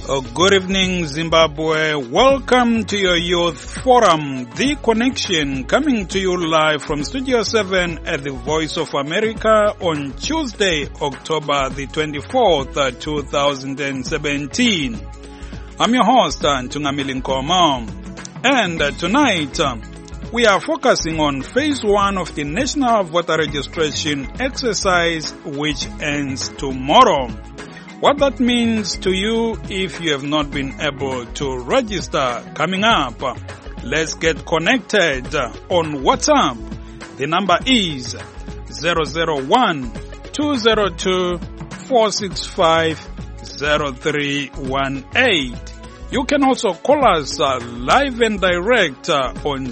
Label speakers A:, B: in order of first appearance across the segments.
A: Good evening, Zimbabwe. Welcome to your Youth Forum, The Connection, coming to you live from Studio 7 at the Voice of America on Tuesday, October the 24th, 2017. I'm your host, Ntungamili Nkomo. And tonight, we are focusing on Phase 1 of the National Voter Registration exercise, which ends tomorrow. What that means to you if you have not been able to register. Coming up, let's get connected on WhatsApp. The number is 001-202-465-0318. You can also call us live and direct on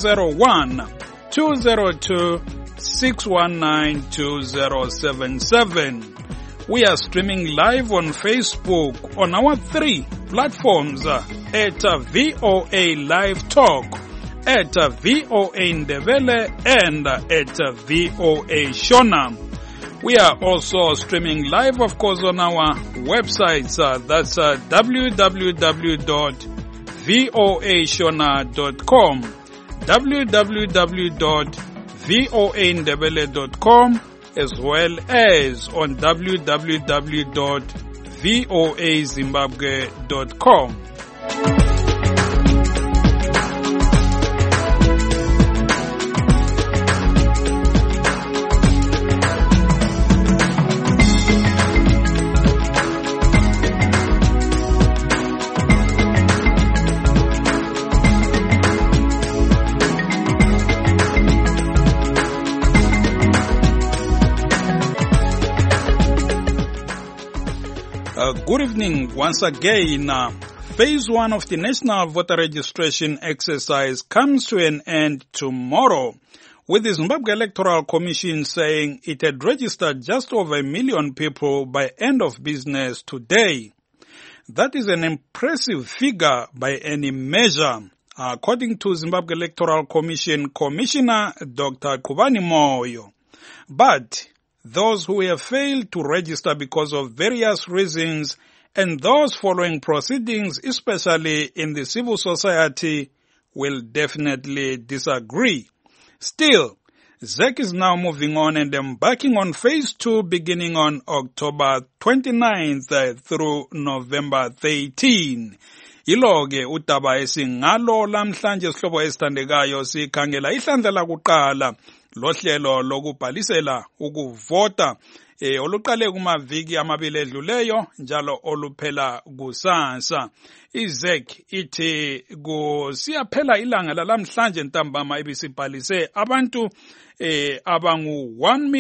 A: 001-202-619-2077. We are streaming live on Facebook on our 3 platforms at VOA Live Talk, at VOA Ndebele, and at VOA Shona. We are also streaming live, of course, on our websites. That's www.voashona.com, www.voandebele.com, as well as on www.voazimbabwe.com. Good evening once again. Phase 1 of the National Voter Registration exercise comes to an end tomorrow, with the Zimbabwe Electoral Commission saying it had registered just over 1 million people by end of business today. That is an impressive figure by any measure, according to Zimbabwe Electoral Commission Commissioner Dr. Khubani Moyo. But those who have failed to register because of various reasons and those following proceedings, especially in the civil society, will definitely disagree. Still, ZEC is now moving on and embarking on Phase 2 beginning on October 29th through November 13. Iloge udaba esingalo lamhlanje sihlobo esithandekayo sikhangela ihlandla lakuqala lohlelo lokubhalisela ukuvota oluqale kumaviki amabili edluleyo njalo oluphela kusasa. IZEC ithi kusiyaphela ilanga lalamhlanje ntambama ibisibhalise abantu abangu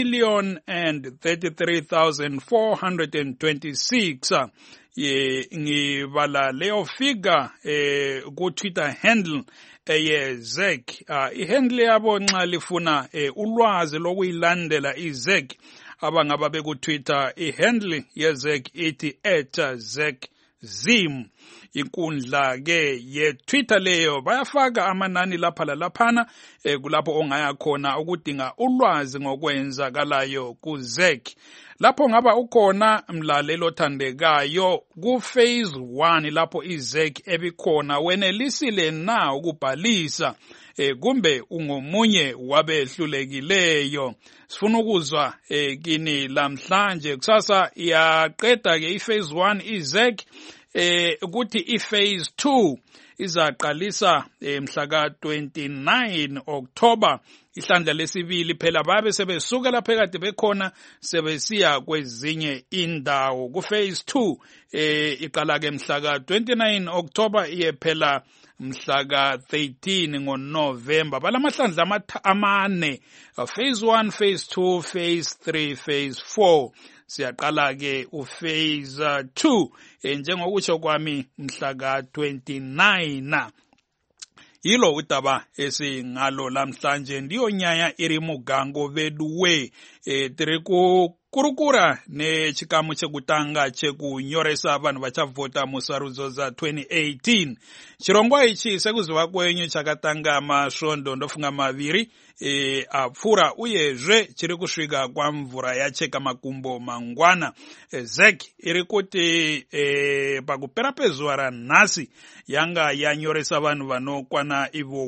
A: 1,033,426. Ngibala leyo figure ku Twitter handle ZEC. Ihandle yabo nxa lifuna ulwazi lokuyilandela iZEC abangaba beku Twitter, ihandle yeZEC ithi @ZECZim. Inkundla ke ye Twitter leyo bayafaka amanani lapha lalaphana kulapho ongaya khona ukudinga ulwazi ngokwenzakalayo ku ZEC. Lapho ngaba ukhona mlalelo thandekayo ku Phase 1 lapho iZEC ebikhona wenelisile na ukubhalisa kumbe ungomunye wabehlulekileyo. Sifuna ukuzwa kini lamhlanje. Kusasa iyaqeda ke iPhase 1 iZEC ukuthi iPhase 2 izaqalisa mhla ka 29 October. Ihlandla lesibili phela babe sebesuka lapha ekade bekhona sebesiya kwezinye indawo. Ku Phase 2 iqala ke mhla ka 29 October iyephela mhla ka 13 ngoNovember. Balamahlandla amane, Phase 1, Phase 2, Phase 3, Phase 4. Siyaqala ke uPhase 2 njengokutsho kwami mhla ka 29. Yilo udaba esingalo lamhlanje ndiyonyaya iri mugango veduwe tiri ku kurukura nechikamu chekutanga chekunyoresa vanhu vachavhota musarudzo za 2018. Chirongwa ichi sekuziva kwenyu chakatanga masvondo ndofunga maviri apfura uyezve chiri kusvika kwamvura yacheka makumbo mangwana. ZEC iri kuti pakupera pezuva ranhasi yanga yanyoresa vanhu vanokwana ivo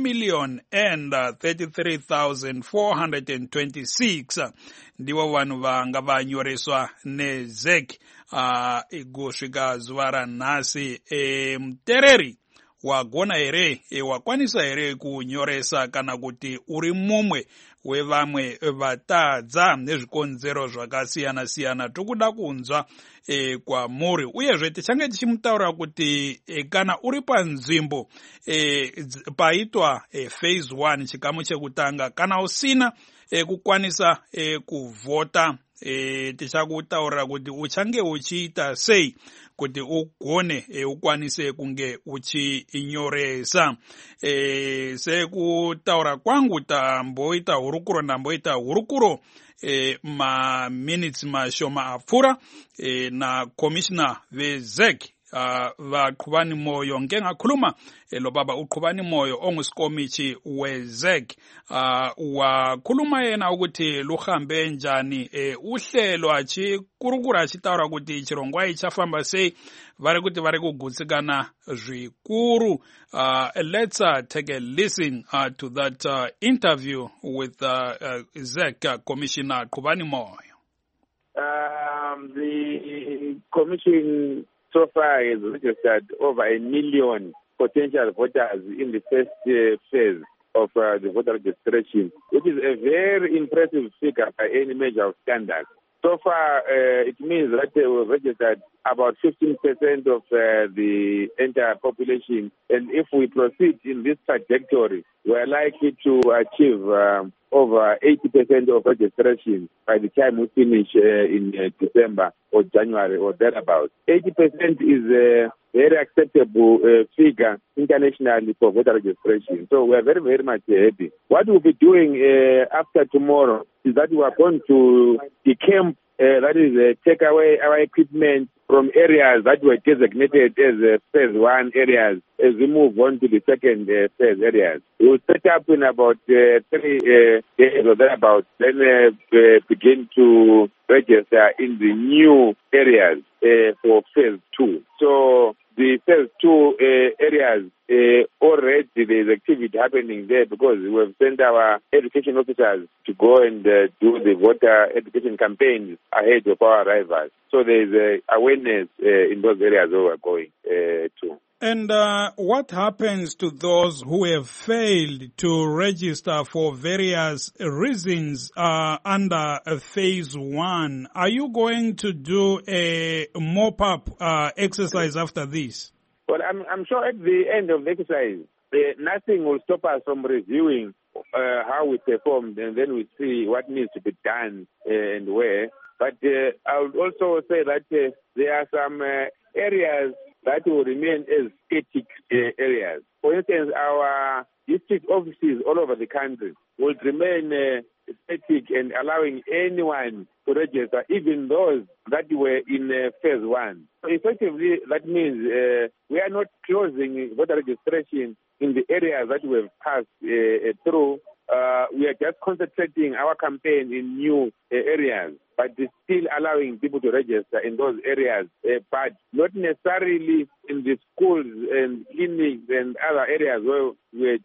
A: 1,033,426 ndivo vanhu vanga vanyoreswa neZEC kusvika zuva ranhasi. Mutereri wagona here wakwanisa here kunyoresa kana kuti uri mumwe wevamwe vatadza nezvikonzero zvakasiyana siyana? Tokuda kunzwa kwamuri, uyezve tichange tichimutaura kuti kana uri panzvimbo paitwa phase 1 chikamu chekutanga, kana usina kukwanisa kuvhota, tichakutaurira kuti uchange uchiita sei kuti ugone ukwanise kunge uchinyoresa. Sekutaura kwangu ndamboita hurukuro maminitsi mashoma apfuura nakomishina veZEC vaQhubani Moyo ngengakhuluma lo baba uQhubani Moyo ongusikomichi weZEC wakhuluma yena ukuthi luhambe njani uhlelo achikurukura achitaura kuti chirongwa ichafamba sei, vari kuti vari kugutsikana zvikuru. Let's take a listen to that interview with ZEC Commissioner Qhubani Moyo.
B: The commission so far has registered over 1 million potential voters in the first phase of the voter registration, which is a very impressive figure by any measure of standard. So far, it means that we've registered about 15% of the entire population, and if we proceed in this trajectory, we're likely to achieve over 80% of registration by the time we finish in December or January or thereabouts. 80% is a very acceptable figure internationally for voter registration. So we're very, very much happy. What we'll be doing after tomorrow is that we are going to decamp, that is, take away our equipment from areas that were designated as phase 1 areas as we move on to the second phase areas. We will set up in about 3 days or thereabouts, then begin to register in the new areas for phase 2. So the phase 2 areas, already there's activity happening there because we've sent our education officers to go and do the voter education campaigns ahead of our arrivals. So there's awareness in those areas where we're going to.
A: And what happens to those who have failed to register for various reasons under phase 1? Are you going to do a mop-up exercise after this?
B: Well, I'm sure at the end of the exercise, nothing will stop us from reviewing how we performed, and then we see what needs to be done and where. But I would also say that there are some areas that will remain as static areas. For instance, our district offices all over the country will remain static and allowing anyone to register, even those that were in phase 1. So effectively, that means we are not closing voter registration in the areas that we have passed through. We are just concentrating our campaign in new areas, but still allowing people to register in those areas, but not necessarily in the schools and clinics and other areas where we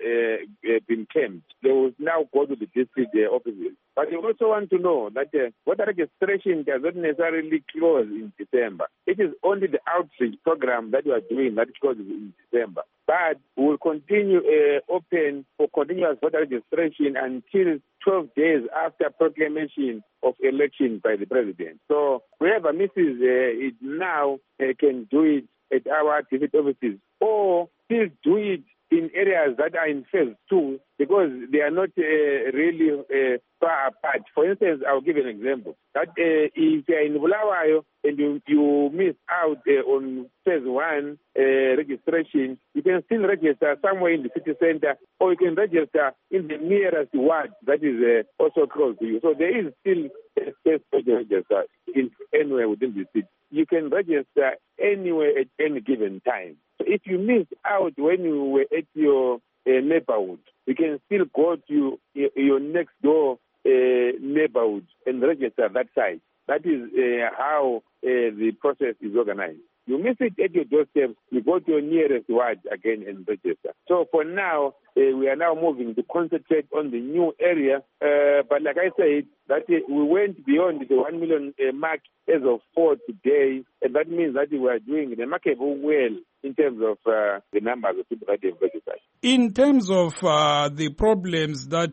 B: had been camped. They will now go to the district offices. But we also want to know that voter registration does not necessarily close in December. It is only the outreach program that we are doing that closes in December. But we will continue open for continuous voter registration until 12 days after proclamation of election by the president. So whoever misses it now can do it at our district offices or still do it in areas that are in phase 2 because they are not really far apart. For instance, I'll give an example. That if you're in Bulawayo and you miss out on phase 1 registration, you can still register somewhere in the city center, or you can register in the nearest ward that is also close to you. So there is still a space for you to register in anywhere within the city. You can register anywhere at any given time. So if you missed out when you were at your neighborhood. You can still go to your next door neighborhood and register that site. That is how the process is organized. You miss it at your doorstep, you go to your nearest ward again and register. So for now, we are now moving to concentrate on the new area. But like I said, that we went beyond the 1 million mark as of 4 today, and that means that we are doing remarkable well in terms of the numbers of people that have registered.
A: In terms of the problems that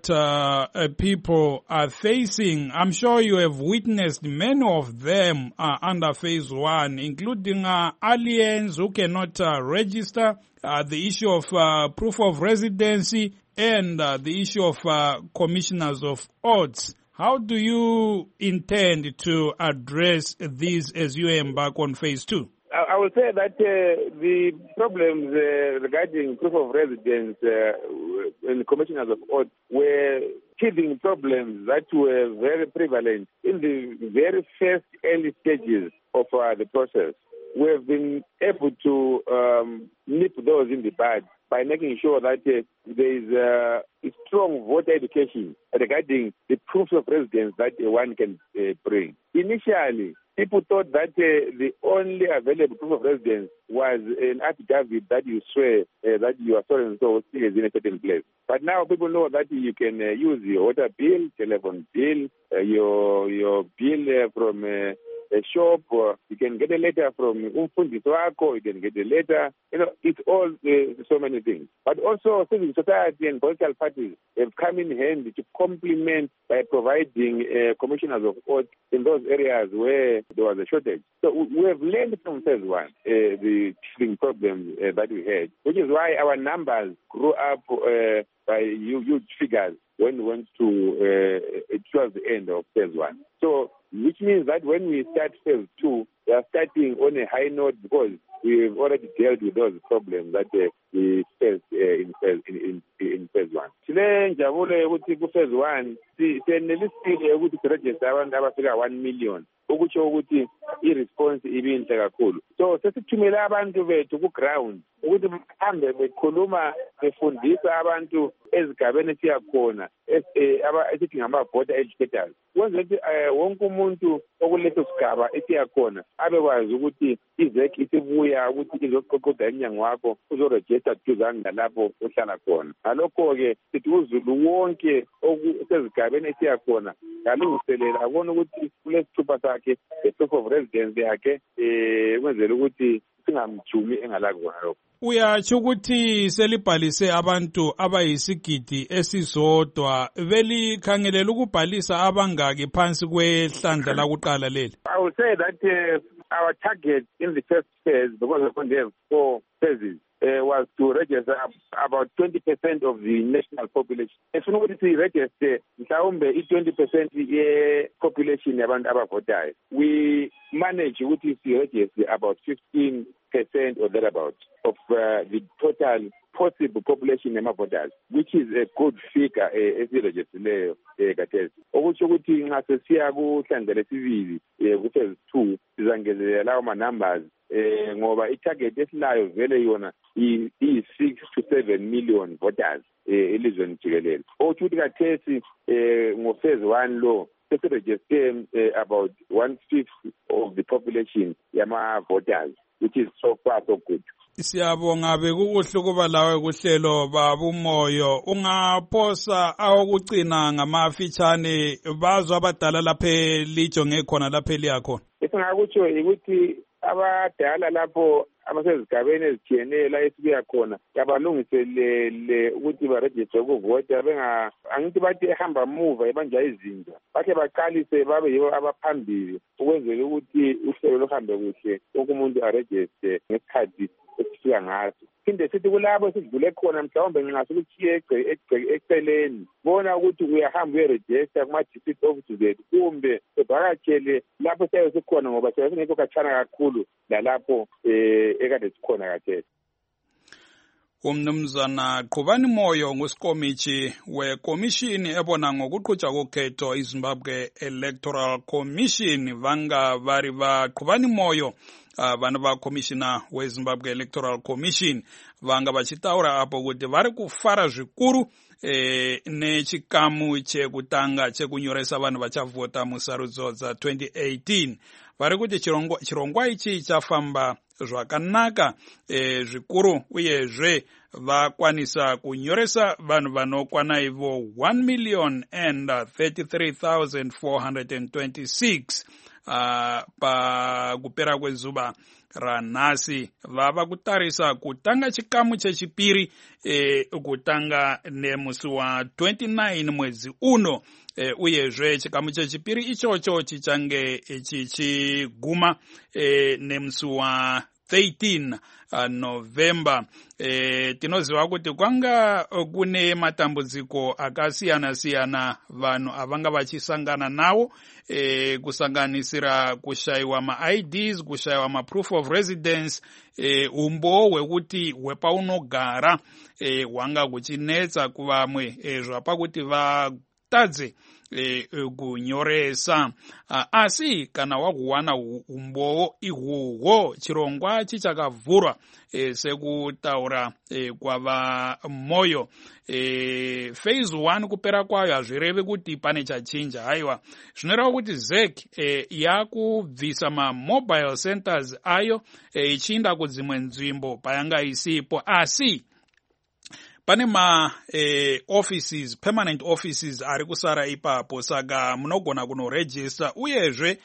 A: people are facing, I'm sure you have witnessed many of them under phase 1, including aliens who cannot register, the issue of proof of residency, and the issue of commissioners of oaths. How do you intend to address these as you embark on phase 2?
B: I will say that the problems regarding proof of residence and the commissioners of oath were teething problems that were very prevalent in the very first early stages of the process. We have been able to nip those in the bud by making sure that there is a strong voter education regarding the proofs of residence that one can bring. Initially, people thought that the only available proof of residence was an affidavit that you swear that you are so and so is in a certain place. But now people know that you can use your water bill, telephone bill, your bill from a shop, or you can get a letter from Umfundi Swako, you can get a letter. It's all so many things. But also civil society and political parties have come in handy to complement by providing commissioners of oath in those areas where there was a shortage. So we have learned from phase 1 the teething problems that we had, which is why our numbers grew up by huge figures when we went to towards the end of phase 1. So, which means that when we start phase 2, we are starting on a high note because we've already dealt with those problems that we faced in phase 1. Today, njabule ukuthi ku phase 1 sinelisile ukuthi siregister abantu abafika 1 million. Ukutsho ukuthi i-response ibinhle kakhulu. So sesithumela abantu bethu ku-ground ukuthi bahambe bekhuluma befundisa abantu ezigabeni esiyakhona esithi ngama-voter educators. Kwenza ukuthi wonke umuntu okuleso sigaba esiyakhona abekwazi ukuthi i-ZEC isibuya ukuthi izoqoqoda emnyango wakho uzorejista duzane nalapho uhlala khona. Ngalokho-ke sithi uzulu wonke osezigabeni esiyakhona ngalungiselela abone ukuthi kulesithupha sakhe the proof of residence yakhe kwenzela ukuthi singamjumi engalakubona lokho.
A: Uyatsho ukuthi selibhalise abantu abayisigidi esisodwa, belikhangelela ukubhalisa abangaki phansi kwehlandla lakuqala leli?
B: I will say that our target in the first phase, because we only have 4 phases, was to register about 20% of the national population. Efuna ukuthi siregister mhlawumbe i-20% ye-population yabantu abavotayo. We manage ukuthi siregister about 15% or thereabouts of the total possible population yama-voters, which is a good figure esiregistileyo kathesi. Okutsho ukuthi nxa sesiya kuhlandla lesibili ku-phase 2 sizangezelela lawo ma-numbers ngoba i-target esilayo vele yona iyi-6 to 7 million voters elizweni jikelele. Okutsho ukuthi kathesi ngo-phase 1 lo sesiregistre about 1/5 of the population yama-voters, which is so far so good.
A: Siyabonga bekukuhle kuba lawe kuhlelo babumoyo. Ungaphosa awokugcina ngamafitshane bazwe abadala lapha lijonge khona lapha eliyakhona?
B: Esingakutsho ukuthi abadala lapho abasezigabeni ezitshiyeneyo la esibuya khona yabalungiselele ukuthi baregistre ukuvota angithi bathi ehamba muva ebanja izinja bakhe baqalise babe yibo abaphambili ukwenzela ukuthi uhlelo luhambe kuhle wonke umuntu aregistre ngesikhathi esifika ngaso. Phinde sithi kulabo esidlule khona mhlawumbe ngingase ukuthiye eceleni bona ukuthi uyahamba uyeregister kuma-district offices ethu kumbe evakatshele lapho siyabe sikhona ngoba siyabe singekho khatshana kakhulu lalapho ekade sikhona kathesi.
A: Umnumzana Qhubani Moyo nguSikomitshi wekomishini ebona ngokuqhutshwa kokhetho iZimbabwe Electoral Commission. Vanga vari va Qhubani Moyo vana va commissioner weZimbabwe Electoral Commission vanga vachitaura apo kuti vari kufara zvikuru nechikamu chekutanga chekunyoresa vanhu vachavhota musarudzo dza2018. vari kuti chirongwa ichi chafamba zvakanaka zvikuru, uyezve vakwanisa kunyoresa vanhu vanokwana ivo 1,033,426 pakupera kwezuva ranhasi. vava kutarisa kutanga chikamu chechipiri kutanga nemusi wa29 mwedzi uno, uyezve chikamu chechipiri ichocho chichange chichiguma nemusi wa13 November. Tinoziva kuti kwanga kune matambudziko akasiyana-siyana vanhu avanga vachisangana nawo, kusanganisira kushayiwa ma-IDs, kushayiwa ma-proof of residence, umbo hwekuti hwepaunogara hwanga kuchinetsa kuvamwe zvapakuti vatadze kunyoresa. Asi kana wakuwana umbowo ihwohwo, chirongwa chichakavhurwa sekutaura kwava moyo. Phase 1 kupera kwayo hazvirevi kuti pane chachinja. Haiwa, zvinoreva kuti ZEC yakubvisa ma-mobile centers ayo ichiinda kudzimwe nzvimbo payanga isipo, asi pane offices, permanent offices ari kusara ipapo, saka munogona kunoregister, uyezve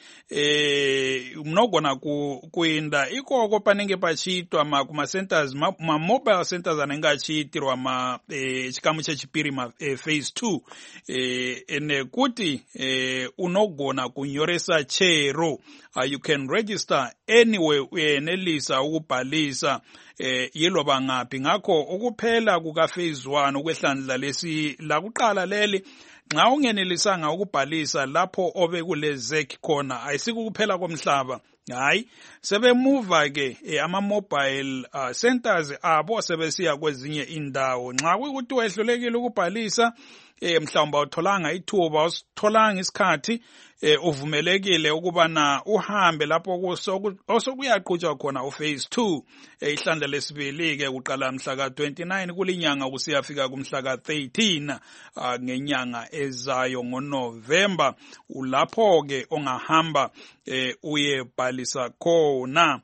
A: munogona kuenda ikoko panenge pachiitwa kuma-centers, ma-mobile centers anenge achiitirwa chikamu chechipiri phase 2, nekuti unogona kunyoresa chero. You can register anywhere nelisa ukubhalisa yilova ngaphi. Ngakho ukuphela kukaphase 1 ukwehlandla lakuqala leli, nxa ungenelisanga ukubhalisa lapho obekule ZEC khona, ayisikukuphela komhlaba. Hayi, sebemuva ke ama-mobile centers abo sebesiya kwezinye indawo. Nxa kuyikuthi wehlulekile ukubhalisa, mhlawumbe awutholanga ithuba, awusitholanga isikhathi, uvumelekile ukubana uhambe lapho osokuyaqhutshwa khona uphase 2, ihlandla lesibili ke kuqala mhla ka29 kulinyanga kusiyafika kumhla ka13 ngenyanga ezayo ngoNovember. Ulapho ke ongahamba uyebhalisa khona.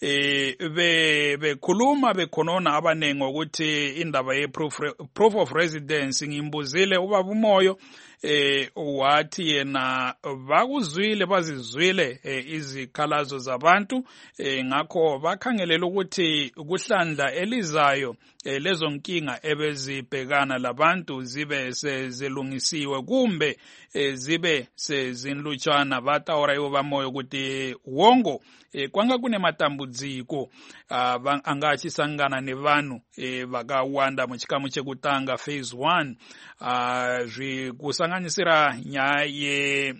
A: Bekhuluma bekhonona abanengi ukuthi indaba ye-proof of residence, ngimbuzile ubaba umoyo, wathi yena bakuzwile bazizwile izikhalazo zabantu, ngakho bakhangelela ukuthi kuhlandla elizayo lezo nkinga ebezibhekana labantu zibe sezilungisiwe kumbe zibe sezinlutshwana. Bataura iwo bamoyo ukuthi wongo kwanga kune matambudziko angachisangana nevanhu vakawanda muchikamu chekutanga phase 1, zvikusanganisira nyaya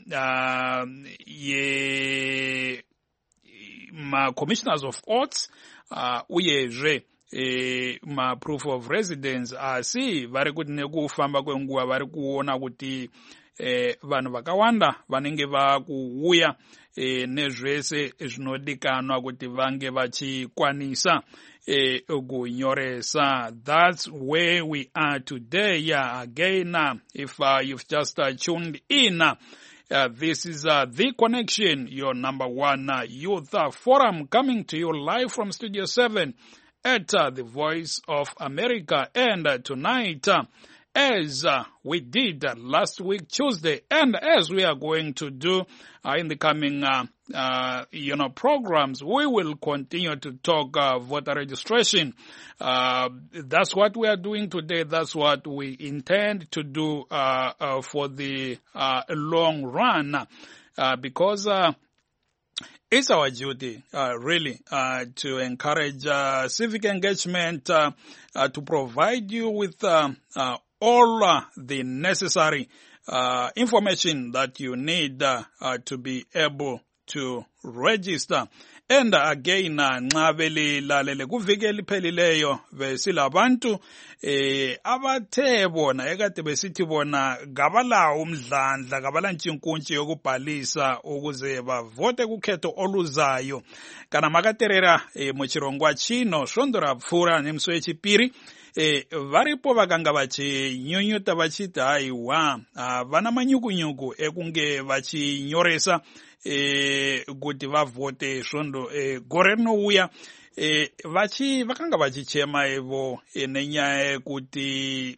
A: ye ma-commissioners of courts, uyezve ma-proof of residence. Asi vari kuti nekufamba kwenguva vari kuona kuti vanhu vakawanda vanenge vakuuya nezvese zvinodikanwa kuti vange vachikwanisa kunyoresa. That's where we are today. Yeah, again, if you've just tuned in, this is The Connection, your number one youth forum, coming to you live from Studio 7 at the Voice of America. And tonight, as we did last week Tuesday, and as we are going to do in the coming programs, we will continue to talk voter registration. That's what we are doing today. That's what we intend to do for the long run, because it's our duty, really, to encourage civic engagement, to provide you with all the necessary information that you need to be able to register. And again, nxa belilalele kuviki liphelileyo besilabantu abathe bona ekade besithi bona kabalawo umdlandla kabalantshinkuntshe yokubhalisa ukuze bavote kukhetho oluzayo kana makaterera muchirongwa chino svondora pfura nemusi wechipiri varipo vakanga vachinyunyuta vachiti haiwa vana manyukunyuku ekunge vachinyoresa kuti vavote svondo gore rinouya vakanga vachichema ivo nenyaya yekuti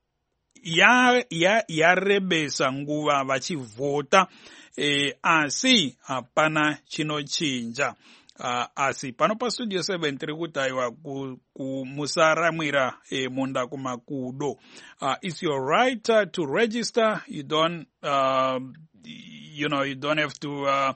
A: yarebesa nguva vachivhota asi hapana chinochinja. Asi pano pa studio 7 tiri kuti aiwa musaramwira munda kumakudo. It's your right to register. You don't you don't have to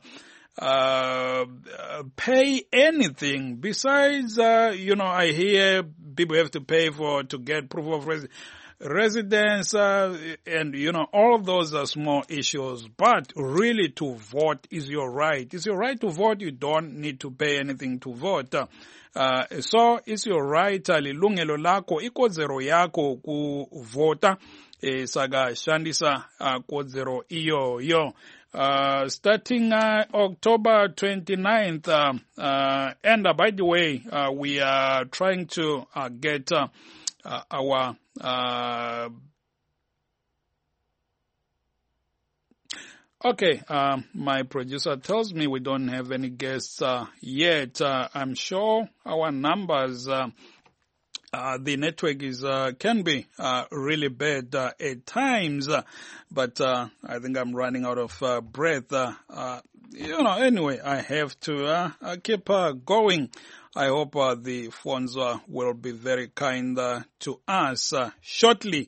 A: pay anything besides I hear people have to pay to get proof of residence and all of those are small issues, but really to vote is your right. It's your right to vote. You don't need to pay anything to vote. So it's your right, lilungelo lakho, ikodzero yakho kuvota saka shandisa kodzero iyo. Starting October 29th, and by the way, we are trying to get our okay, my producer tells me we don't have any guests yet. I'm sure our numbers, the network can be really bad at times, but I think I'm running out of breath. Anyway, I have to keep going. I hope the phones will be very kind to us shortly.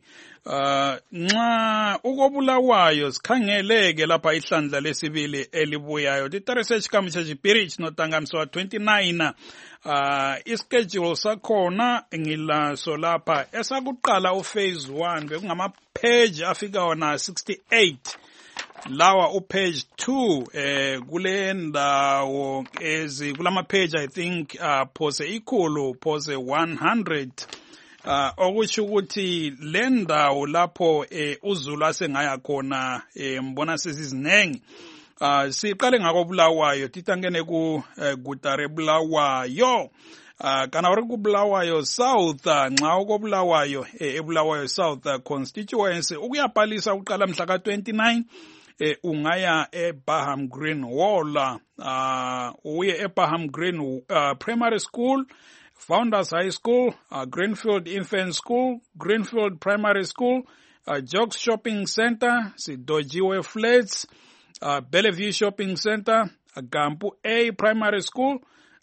A: Nxa ukobulawayo sikhangeleke lapha ihlandla lesibili elibuyayo. Titaresearch kamitsha chipiri chinotanganiswa 29. Ischedule sakhona ngilaso lapha esakuqala uphase 1 bekungama page afika wona 68. Lawa upage 2 kule ndawo kulama page I think pose ikhulu pose 100 okusho ukuthi le ndawo lapho uZulu asengaya khona mbona sezizinengi siqale ngako Bulawayo titangene ku Gutare Bulawayo kana uri ku Bulawayo South nxa uko Bulawayo eBulawayo South constituency ukuyaphalisa uqala mhla ka 29 ungaya eBaham Green Wall uye eBaham Green Primary School, Founders High School, Greenfield Infant School, Greenfield Primary School, Jocks Shopping Center, Sidojiwe Flats, Bellevue Shopping Center, Gampu A Primary School,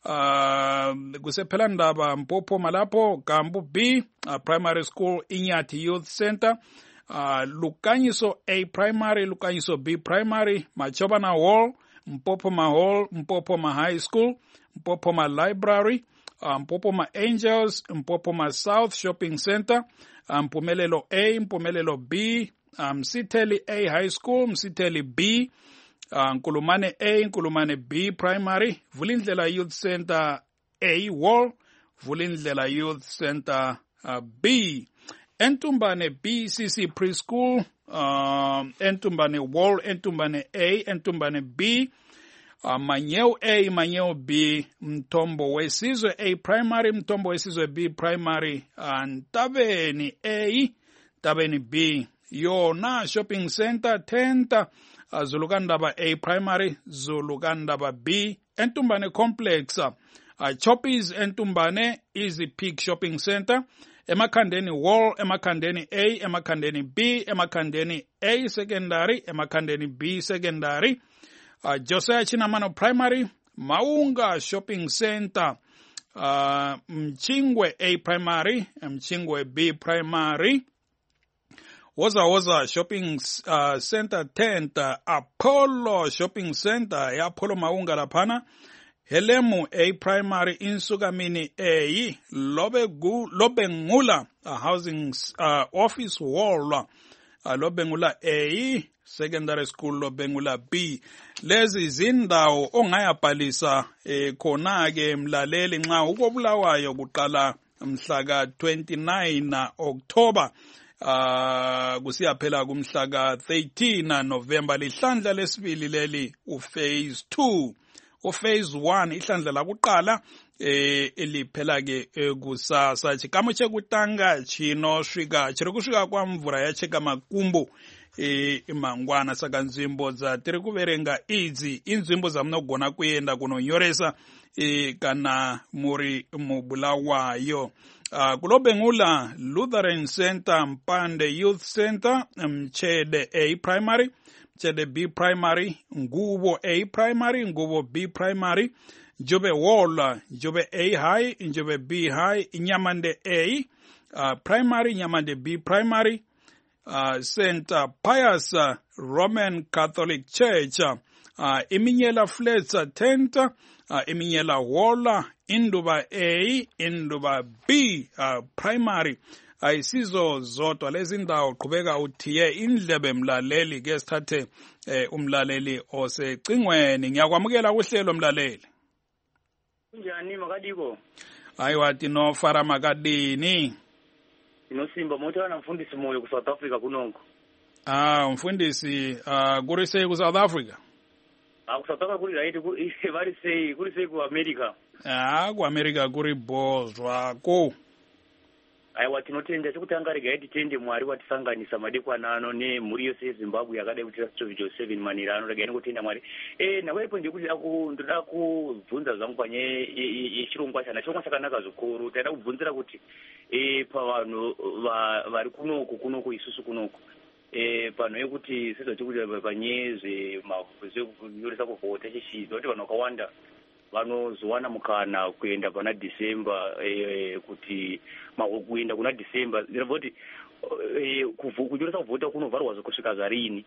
A: kusephela ndaba Mpopo Malapo, Gampu B Primary School, Inyati Youth Center, Lukanyiso A Primary, Lukanyiso B Primary, Machobana Hall, Mpopoma Hall, Mpopoma High School, Mpopoma Library, Mpopoma Angels, Mpopoma South Shopping Center, Mpumelelo A, Mpumelelo B, Msiteli A High School, Msiteli B, Nkulumane A, Nkulumane B Primary, Vulindlela Youth Center A Wall, Vulindlela Youth Center B, Entumbane BCC Preschool, Entumbane Wall, Entumbane A, Entumbane B, Manyeo A, Manyeo B, Mtombo Wesizwe A Primary, Mtombo Wesizwe B Primary, Ntabeni A, Ntabeni B, Yona Shopping Center, Tenta, Zulukandaba A Primary, Zulukandaba B, Entumbane Complex, Choppies Entumbane, Easy Peak Shopping Center, Emakhandeni Wall, Emakhandeni A, Emakhandeni B, Emakhandeni A Secondary, Emakhandeni B Secondary, Josiah Chinamano Primary, Maunga Shopping Center, Mchingwe A Primary, Mchingwe B Primary, Woza Shopping Center Tent, Apollo Shopping Center, Apollo Maunga Lapana, Helemu A Primary, Insukamini A, Lobengula Housing Office Wall, Lobengula A, Secondary School Lobengula B. lezi zindawo ongayabhalisa khona ke mlaleli nxa ukobulawayo kuqala mhla ka 29 October kusiya phela kumhla ka 13 November lihlandla lesibili leli uphase 2 uphase 1 ihlandla lakuqala eliphela ke kusasa chikamu chekutanga chinosvika chiri kusvika kwamvura yacheka makumbo mangwana saka nzvimbo dzatiri kuverenga idzi inzvimbo dzamunogona kuenda kunonyoresa kana muri mubulawayo. Kulobengula Lutheran Center, Mpande Youth Center, Mchede A Primary, Mchede B Primary, Ngubo A Primary, Ngubo B Primary, Jobe Wall, Jobe A High, Jobe B High, Nyamande A Primary, Nyamande B Primary, St. Pius Roman Catholic Church, Iminyela Flats Tent, Iminyela Wall, Induba A, Induba B Primary. Ayisizo zodwa lezi ndawo qhubeka uthiye indlebe mlaleli ke sithathe umlaleli osecingweni. Ngiyakwamukela kuhlelo mlaleli.
C: Kunjani makadiko?
A: Hayi wathi no fara makadini.
C: Inosimba motana mfundisi moyo ku South Africa kunonko.
A: Mfundisi kurise ku South Africa.
C: Ku South Africa kuri right kuri sei ku America.
A: Ku America kuri bozwa ko.
C: Aiwa tinotenda chekutanga rega yati tende Mwari watisanganisa madekwanano nemhuri yose yeZimbabwe yakadai kuti Rastovijo 7 manirano rega inotenda Mwari. Nawepo ndikuti ndoda kubvunza zvangu panye yechirongwa chana chirongwa chakanaka zvikuru. Taida kubvunzira kuti pavanhu vari kunoko isusu kunoko pano yekuti sezvachikuti panye zvekunyoresa kuvhota chishizwa kuti vanhu vakawanda vanozowana mukana kuenda pana December kuti kuenda kuna December kuti kunyoresa kuvhota kunovharwa kusvika zvarini.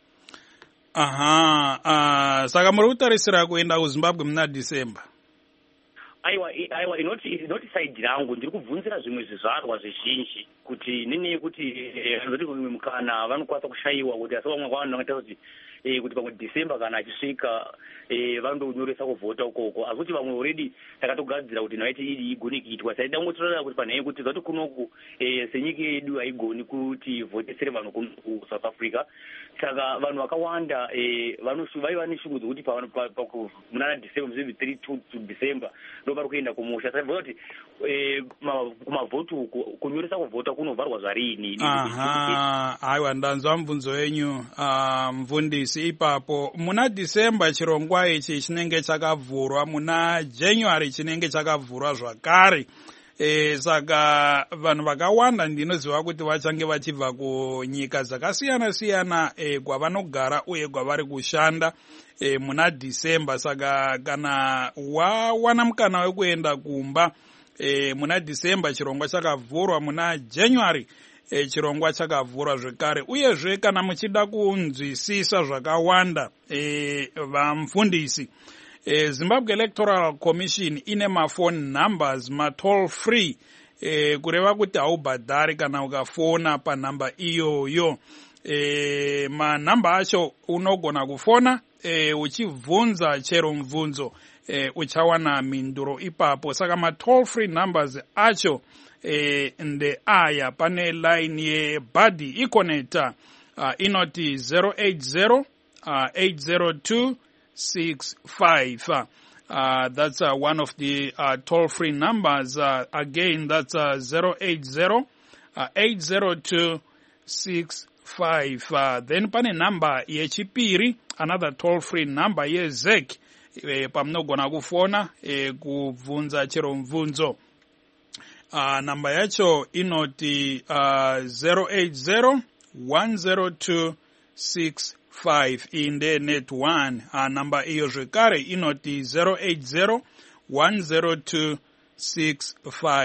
A: Saka muri kutarisira kuenda kuZimbabwe muna December?
C: Aiwa inoti side rangu ndiri kubvunzira zvimwe zvizvarwa zvizhinji kuti nini kuti zvoti mukana vanokwanisa kushayiwa kuti asi vamwe vanhu vanoita kuti pamwe December kana achisvika vanondonyoresa kuvhota ukoko asi kuti vamwe already takatogadzira kuti naiti iri igoni kuitwa taida ngotorara kuti panhei kuti zvati kunoku senyika yedu haigoni kuti vhotesere vanhu ku South Africa saka vanhu vakawanda vaiva neshungu dzokuti muna December maybe 3 to December ndo vari kuenda kumusha saka kuti kumavhoti uku kunyoresa kuvhota kunovharwa zvarini.
A: Aiwa ndanzwa mubvunzo wenyu mfundisi. Ipapo muna December chirongwa ichi chinenge chakavhurwa, muna January chinenge chakavhurwa zvakare. Saka vanhu vakawanda ndinoziva kuti vachange vachibva kunyika dzakasiyana siyana kwavanogara uye kwavari kushanda muna December. Saka kana wawana mukana wekuenda kumba muna December chirongwa chakavhurwa, muna January chirongwa chakavhurwa zvekare. Uyezve kana muchida kunzwisisa zvakawanda vamfundisi, Zimbabwe Electoral Commission ine mafoni numbers toll free kureva kuti haubhadhari kana ukafona panhamba iyoyo. Manhamba acho unogona kufona uchibvunza chero mubvunzo uchawana minduro ipapo. Saka ma toll free numbers acho ndeaya. Pane line yeBuddy Econet inoti 080 802 655. That's one of the toll-free numbers. Again, that's 080 802 655. Then pane number yechipiri, another toll-free number yeZEC. Pamunogona kufona kubvunza chero mubvunzo. Number yacho inoti 080 102 655 inde net 1. Number iyo zvekare inoti 080 102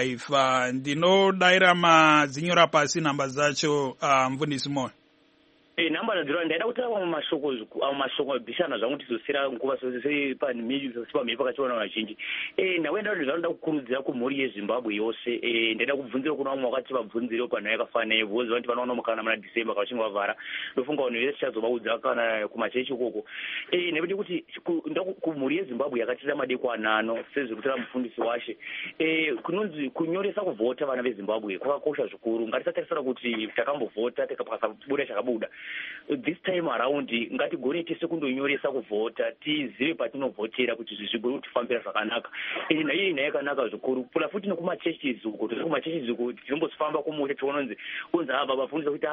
A: 655. Ndinodaira madzinyora pasi namba dzacho mfundisi moyo.
C: namba nadziro ndaida kutaura mashoko bhishana zvangu tizosera nguva sepamhiri pakachiona vazhinji nawe ndanoda kukurudzira kumhuri yezimbabwe yose ndaida kubvunzira kuna vamwe wakati vabvunzirewo panhau yakafanira voziva kuti vanoona mukana muna December kana vachinge vavhara ndofunga vanhu vese tichazovaudza kana kumachechi ikoko nekuti kuti kumhuri yezimbabwe yakatira madekwana ano sezviri kutaura mufundisi washe kunonzi kunyoresa kuvhota vana vezimbabwe kwakakosha zvikuru ngatisatarisira kuti takambovhota pakasabuda chakabuda this time around ngatigone tese kundonyoresa kuvhota tizive patinovhotera kuti zvigone kutifambira zvakanaka nayo inhaya yakanaka zvikuru pula futi nekumachechi uko tiri kumachechi uko tinombofamba kumuta tiononzi kunzi ava vafundisa kuti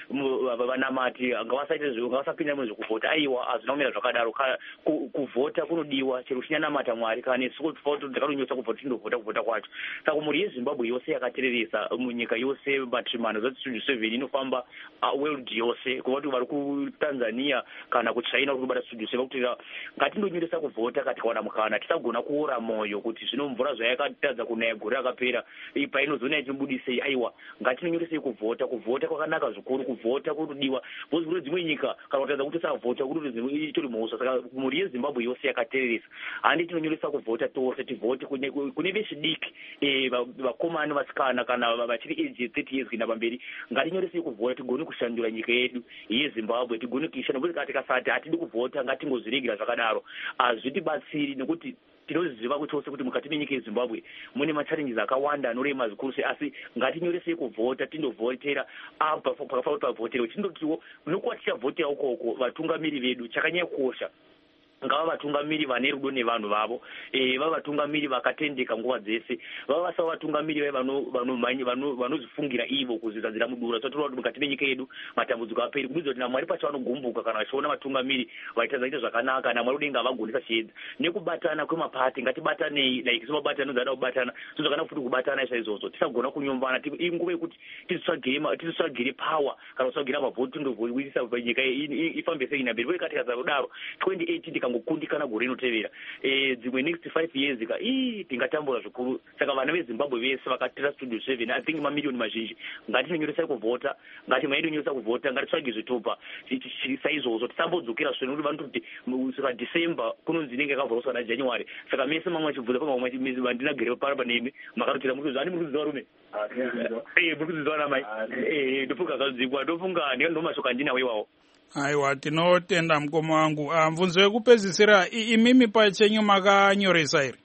C: vanamati ngavasapinda muzvekuvhota aiwa hazvina kumira zvakadaro kuvhota kunodiwa chero chinyanamata mwari kana nesu ndakanonyosa kuvhota tindovhota kuvhota kwacho saka mhuri yezimbabwe yose yakatereresa munyika yose matrimano zati 27 inofamba world yose kuva kuti vari kutanzania kana kuchina uri kubata studio 7 kuti ngatindonyoresa kuvhota katikaona mukana tisagona kuora mwoyo kuti zvino mvura zvayakatadza kunaya gore rakapera painozona ichibudisei aiwa ngatinonyoresei kuvhota kwakanaka zvikuru kuvhota kunodiwa vozikuri dzimwe nyika kana kutadza kuti savhota kuti itori mhosva saka mhuri yezimbabwe yose yakatereresa handi tinonyoresa kuvhota tose tivhote kune vechidiki vakomana vasikana kana vachiri age 30 years kuenda pamberi ngatinyoresei kuvhota tigone kushandura nyika yedu yezimbabwe tigone kuishanda kuti tikasati hatidi kuvhota ngatingozviregera zvakadaro hazvitibatsiri nekuti tinoziva kuti chose kuti mukati menyika yezimbabwe mune machallenges akawanda anorema zvikuru sei asi ngatinyoresei kuvhota tindovhotera apa pakafanira pavhoterewo tindotiwo nokuva tichavhotera ukoko vatungamiri vedu chakanyanya kukosha ngava vatungamiri vane rudo nevanhu vavo vava vatungamiri vakatendeka nguva dzese vava vasava vatungamiri vanozvifungira ivo kuzvizadzira mudura totora kuti mukati menyika yedu matambudziko aperi kududza kuti namwari pacho vanogumbuka kana vachiona vatungamiri vaitadza kuita zvakanaka namwari udenga vagondesa chiedza nekubatana kwemapati ngatibatanei like semabatana zada kubatana zvakanaka futi kubatana izvozvo tisagona kunyombana inguva yekuti tizitsvagire power kana kutsvagira mavhoti tindovhoisa nyika ifambe sei namberi uye katika kudaro 2018 ngokundikana gore inotevera dzimwe next 5 years tingatambura zvikuru saka vana vezimbabwe vese vakatira studio 7 I think mamiliyoni mazhinji ngatinonyoresa kuvhota ngatimaindonyoresa kuvhota ngatitsvage zvitopa saizvozvo tisambodzokera zvino kuti vantu kuti saka December kunonzi inenge yakavhoroswa naJanuary saka mese mamwe achibvunza pamwe vandinagere parapa nemi makarotira ani muri kuziva rume muri kuziva namai ndofunga kadzikwa ndofunga ndinomashoka ndinawo iwawo
A: aiwa tinotenda mukoma wangu mvunzo yekupedzisira imimi pachenyu makanyoresa here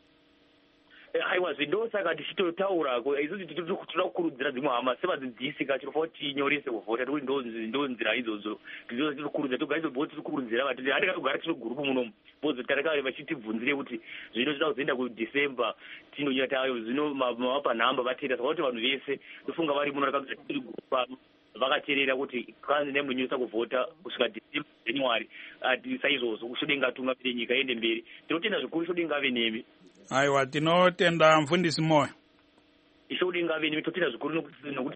C: aiwa zvindo saka tichitotaura izvozvo tinoda kukurudzira dzimwe hama sevadzidzisi kachinofa kuti tinyorese kuvhota tikuti ndo nzira idzodzo tinokurudzira togara tobva tirikurudzira vatiti handika kugara tiri gurupu munomu bozo tarekare vachitibvunzire kuti zvino zvida kuzoenda kudecember tinonyora tayo zvino mavapa nhamba vatenda saka kuti vanhu vese tofunga vari muno rakabvisa tiri gurupu pano vakaterera kuti kanzi nemunyosa kuvhota kusvika December January saizvozvo kushodenga atungamire nyika ende mberi tinotenda zvikuru shodenga ave nemi
A: aiwa tinotenda mfundisi moyo
C: ishodenga ave nemi totenda zvikuru nokuti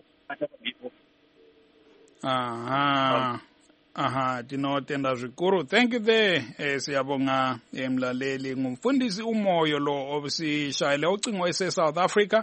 A: tinotenda zvikuru thank you there siyabonga mlaleli ngumfundisi umoyo lo obusishayele ucingo ese-South Africa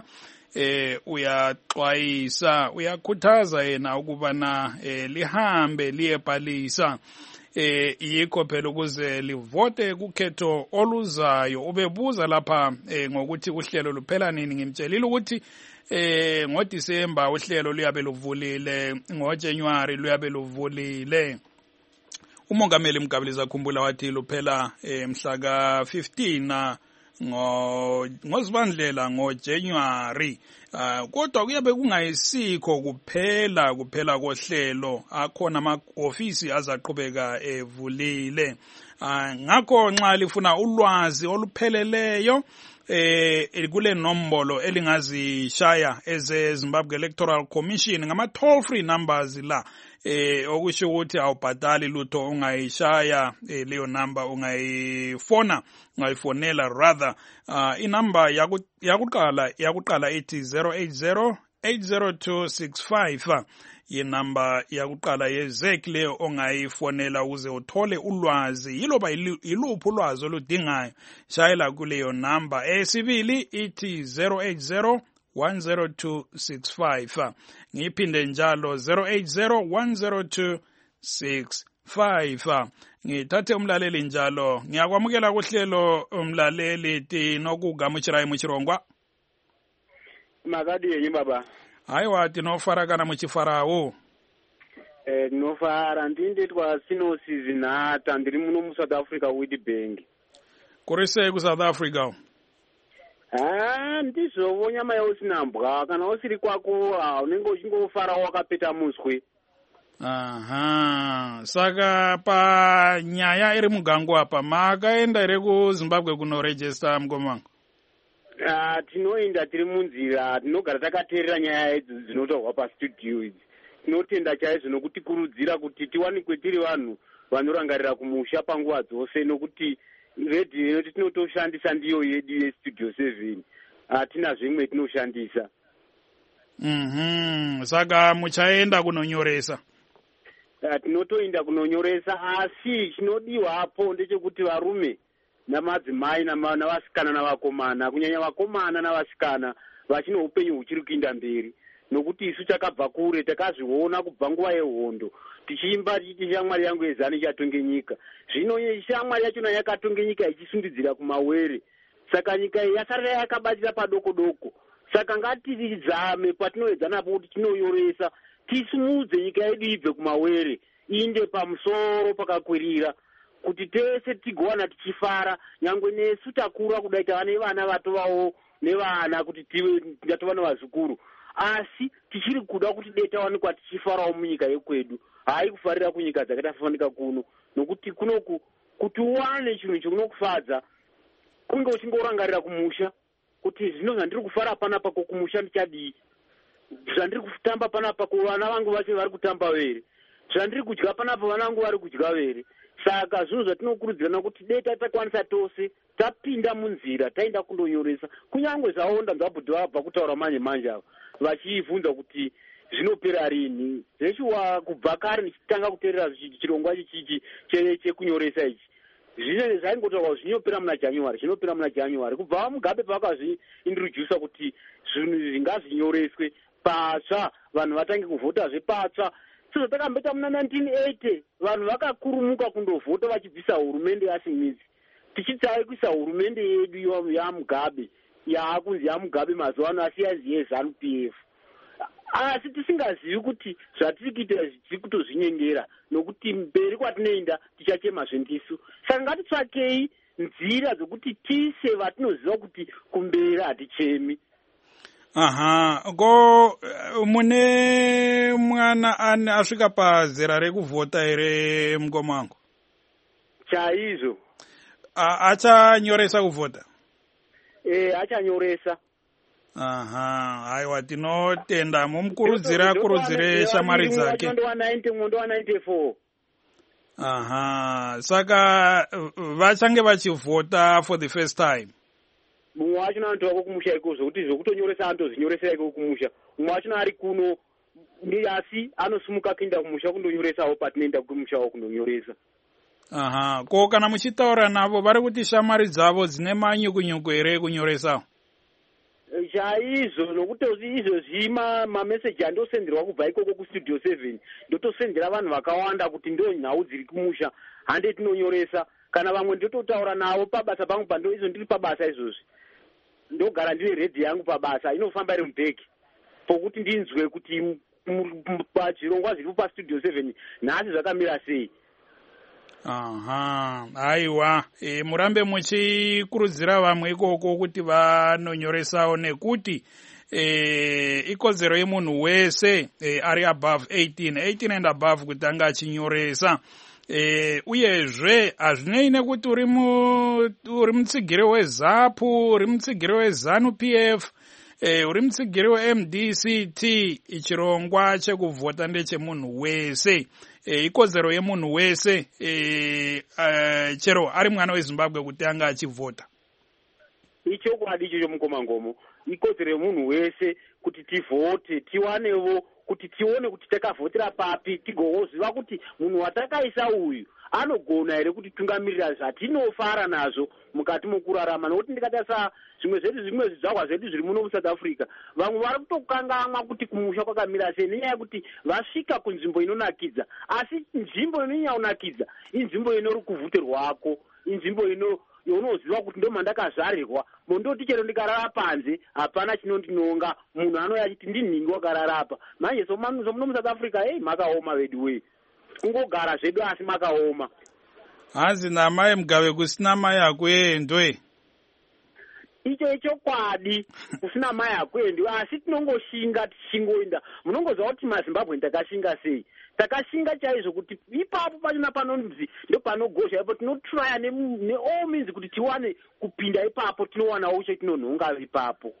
A: uyaxwayisa uyakhuthaza yena ukubana lihambe liyebhalisa yikho phela ukuze livote kukhetho oluzayo ubebuza lapha ngokuthi uhlelo luphela nini ngimtshelile ukuthi ngoDisemba uhlelo luyabe luvulile ngoJanuary luyabe luvulile umongameli Mgabeliza Khumbula wathi luphela mhla ka-15 ngozibandlela ngoJanuary kodwa kuyabe kungayisikho kuphela kohlelo akhona ama-ofisi azaqhubeka evulile ngakho nxa lifuna ulwazi olupheleleyo kule nombolo elingazishaya eze-Zimbabwe Electoral Commission ngama toll free numbers la okusho ukuthi awubhadali lutho ungayishaya leyo number ungayifonela rather inumber yakuqala ithi 080-802-65 yinumber yakuqala yezek leyo ongayifonela ukuze uthole ulwazi yiloba yiluphi ulwazi oludingayo shayela kuleyo number esibili ithi 080-102-65 ngiphinde njalo 080-102-65 0891104565. Ngithathe umlaleli njalo. Ngiyakwamukela kuhlelo umlaleli tinokugamuchirayi muchirongwa.
D: Magadi yenyu baba.
A: Hayiwa tinofarakana muchifarawo.
D: Tinofara ndinditwa Sinosis Nhata ndiri muno muSouth Africa Witbank.
A: Kuri sei kuSouth Africa?
D: Ndizvovo nyama yausina mbwa kana usiri kwako unenge uchingofara wakapeta muswe.
A: Aha, saka panyaya iri mugango apa makaenda ere kuZimbabwe kunoregister mukomango?
D: Tinoenda tiri munzira, tinogara takateerera nyaya idzi dzinotorwa pastudio idzi. Tinotenda chaizvo nokutikurudzira kuti tiwanikwe tiri vanhu vanorangarira kumusha panguva dzose, nokuti redhiyo inoti tinotoshandisa ndiyo yedu yestudio 7. Hatina zvimwe tinoshandisa.
A: Saka muchaenda kunonyoresa?
D: Tinotoenda kunonyoresa, asi chinodiwapo ndechekuti varume namadzimai navasikana navakomana, kunyanya vakomana navasikana, vachine upenyu huchiri kuinda mberi. Nokuti isu takabva kure, takazviona kubva nguva yehondo tichiimba tichiti shamwari yangu yezani ichatonge nyika. Zvino shamwari yachona yakatonge nyika ichisundidzira kumawere, saka nyika iyi yasarira yakabatira padoko doko. Saka ngatizame patinoedzana kuti tinoyoresa, tisimudze nyika yedu ibve kumawere inde pamusoro pakakwirira, kuti tese tigowana tichifara, nyangwe nesu takura kudai tava nevana vatovawo nevana kuti tive ngatova nevazukuru, asi tichiri kuda kuti dai tawanikwa tichifarawo munyika yekwedu, hai kufarira kunyika dzakatafanika kuno. Nokuti kunoku kuti uwane chinhu chinokufadza kunge uchingorangarira kumusha, kuti zvino zvandiri kufara panapa kumusha ndichadii, zvandiri kutamba panapa vana vangu vacho vari kutamba vere, zvandiri kudya panapa vana vangu vari kudya vere. Saka zvinhu zvatinokurudzirana kuti dai tatakwanisa tose tapinda munzira taenda kundonyoresa, kunyange zvaonda zvabhudhi vabva kutaura manje manje ava vachivhunza kuti zvinopera rini. Zvechiwa kubva kare ndichitanga kuteerera chirongwa ichi chekunyoresa ichi, zvino zvaingotaurwa zvinopera muna January, kubva Mugabe pavakazviintrodusa kuti zvinhu ngazvinyoreswe patsva, vanhu vatange kuvhotazve patsva. Sezvo takamboita muna 1980 vanhu vakakurumuka kundovhota vachibvisa hurumende yaSimidzi, tichitsai kuisa hurumende yedu yaMugabe yaakunzi yaMugabe mazuva ano, asi yazi yeZANU-PF. Asi tisingazivi kuti zvatiri kuita tiri kutozvinyengera, nokuti mberi kwatinoenda tichachemazve ndisu. Saka ngatitsvakei nzira dzokuti tise vatinoziva kuti kumberi hatichemi.
A: Aha, ko mune mwana asvika pazera rekuvhota ere mukomango?
D: Chaizvo.
A: Achanyoresa kuvhota?
D: Achanyoresa.
A: Aha, haiwa tinotenda mumukurudzire shamwari dzake.
D: Mwondo wa 94.
A: Aha, saka vachange vachivhota for the first time.
D: Mumwe wacho anotora kumusha iko zvokuti zvokutonyoresa anotozvinyoresera iko kumusha. Mumwe wacho ari kuno asi anosumuka kuenda kumusha kundonyoresawo patinoenda kumusha wo kundonyoresa.
A: Aha, ko kana muchitaura navo vari kuti shamwari dzavo dzine manyukunyuku ere kunyoresawo?
D: Chaizvo, nokuti izvozvi mameseji andosenderwa kubva ikoko kustudio 7 ndotosendera vanhu vakawanda kuti ndo nhau dziri kumusha hande tinonyoresa, kana vamwe ndototaura navo pabasa pangu izvo ndiri pabasa izvozvi, ndogara ndine redhiyo yangu pabasa inofamba iri mubheki pokuti ndinzwe kuti pachirongwa zviri pastudio 7 nhasi zvakamira sei.
A: Aha, aiwa, murambe muchikurudzira vamwe ikoko kuti vanonyoresawo, nekuti ikodzero yemunhu wese ari above 18 and above kuti anga achinyoresa. Uyezve hazvinei nekuti uri mutsigiri weZAPU, uri mutsigiri weZANU-PF, uri mutsigiri weMDCT, chirongwa chekuvhota ndechemunhu wese. Ikodzero yemunhu wese chero ari mwana weZimbabwe kuti anga achivhota.
D: Ichokwadi ichocho mukomangomo, ikodzero yemunhu wese kuti tivhote, tiwanewo kuti tione kuti takavhotera papi, tigoziva kuti munhu watakaisa uyu anogona here kuti tungamirira zvatinofara nazvo mukati mokurarama, nokuti ndikatarisa zvimwe zvidzvarwa zvedu zviri muno muSouth Africa, vamwe vari kutokangamwa kuti kumusha kwakamira sei nenyaya yekuti vasvika kunzvimbo inonakidza, asi nzvimbo inonyanya kunakidza inzvimbo ino rukuvhute rwako, inzvimbo yaunoziva kuti ndo mandakazvarirwa. Mondoti chero ndikarara panze hapana chinondinonga, munhu anouya achiti ndinhingi wakarara apa. Manje somuno muSouth Africa makaoma vedu wei, kungogara zvedu asi makaoma.
A: Hazi namai Mugabe kusina mai akuendwe.
D: Icho chokwadi, kusina mai akuendwe, asi tinongoshinga tichingoenda. Munongoziva kuti maZimbabwe takashinga sei? Takashinga chaizvo kuti ipapo pachona panonzi ndo panogozha, ipo tinotraya all means kuti tiwane kupinda ipapo, tinowana uche tinonhonga ipapo.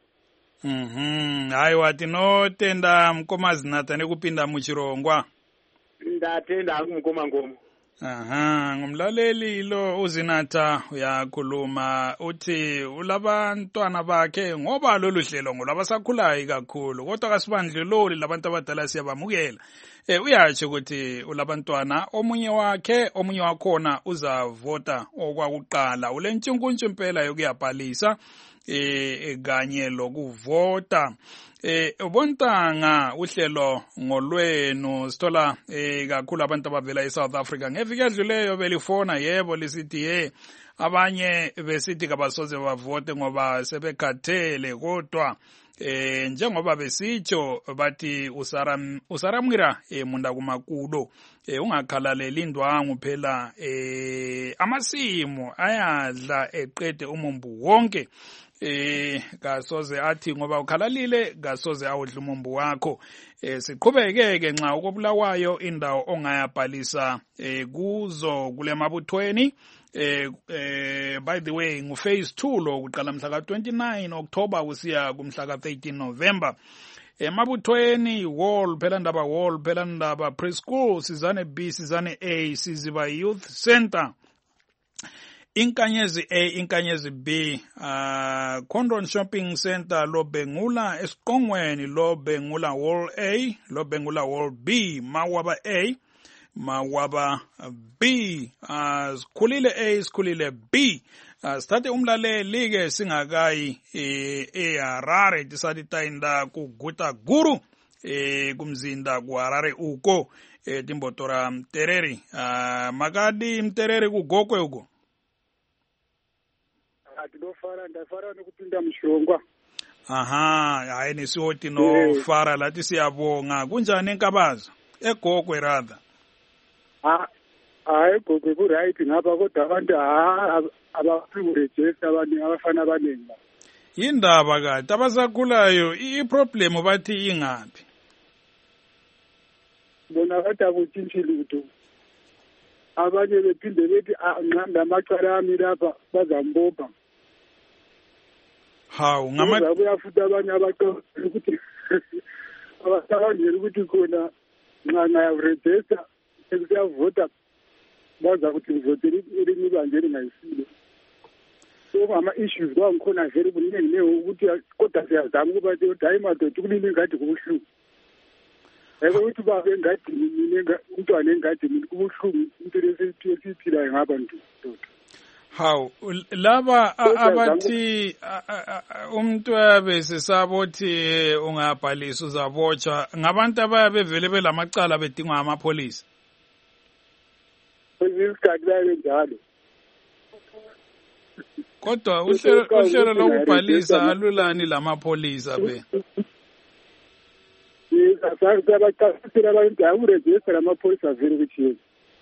A: Haiwa, tinotenda mukoma Zinatha nekupinda muchirongwa.
D: Ndatenda hangu mukoma Ngomo.
A: Ngumlaleli lo uZinatha uyakhuluma uthi ulabantwana bakhe ngoba lolu hlelo ngolabasakhulayo kakhulu, kodwa kasibandlululi labantu abadala siyabamukela. Uyatsho ukuthi ulabantwana, omunye wakhona uzavota okwakuqala, ulentshunkuntshu impela yokuyabhalisa kanye lokuvota. Ubontanga uhlelo ngolwenu sithola kakhulu abantu abavela eSouth Africa. Ngeviki edluleyo belifona, yebo lisithi abanye besithi kabasoze bavote ngoba sebekhathele, kodwa njengoba besitsho bathi usaramwira munda kumakulo, ungakhalaleli indwangu phela, amasimu ayadla eqede umumbu wonke. Kasoze athi ngoba ukhalalile kasoze awudla umumbu wakho. Siqhubeke nxa ukobulawayo indawo ongayabhalisa kuzo kule mabuthweni. By the way, phase 2 lo kuqala mhla ka-29 October kusiya kumhla ka-13 November. Mabuthweni Wall, Phelandaba Wall, Phelandaba Preschool, Sizane B, Sizane A, Siziba Youth Center, Inkanyezi A, Inkanyezi B, Condron Shopping Center, Lobengula Esiqongweni, Lobengula Wall A, Lobengula Wall B, Mawaba A, Mawaba B, Sikhulile A, Sikhulile B. Sithathe umlaleli ke singakayi eHarare, tisathi tayinda kuguta guru kumzinda kuHarare uko timbotora Mtereri. Makadi Mtereri kugokwe uko?
E: Ndafara nekupinda muchirongwa.
A: Hayi nisiwo tinofara lati siyabonga. Kunjani eNkabaza? Egokwe rather.
E: Hayi egokwe kuright ngapha, kodwa abantu abakurejista abafana abaningi.
A: Yindaba kade abasakhulayo iproblem bathi ingaphi?
E: Bona bathi akutshintshile lutho. Abanye bephinde bethi nqanda amacala ami lapha bazambopha.
A: Hawu
E: kuyafuthi abanye abaqala ukuthi abasabangela ukuthi khona ngayarejista sekuyavota baza ukuthi ngivotele elinye ibanje elingayisilo. So ama-issues kwangikhona vele kuningi ukuthi kodwa siyazama ukuba hayi madoda ukulima ingadi kubuhlungu. Eke ukuthi baba engadini umntwana engadini kubuhlungu into lesiyiphilayo ngabantu.
A: Hawu laba abathi umuntu abe sesabothi ungabhalisa uzabotshwa ngabantu abayabe vele belamacala bedingwa amapolisa.
E: Isikhathi baye njalo.
A: Kodwa uhlelo lokubhalisa alulani lamapolisa be?
E: Sabaqasela abantu akurejista amapolisa vele ukuthi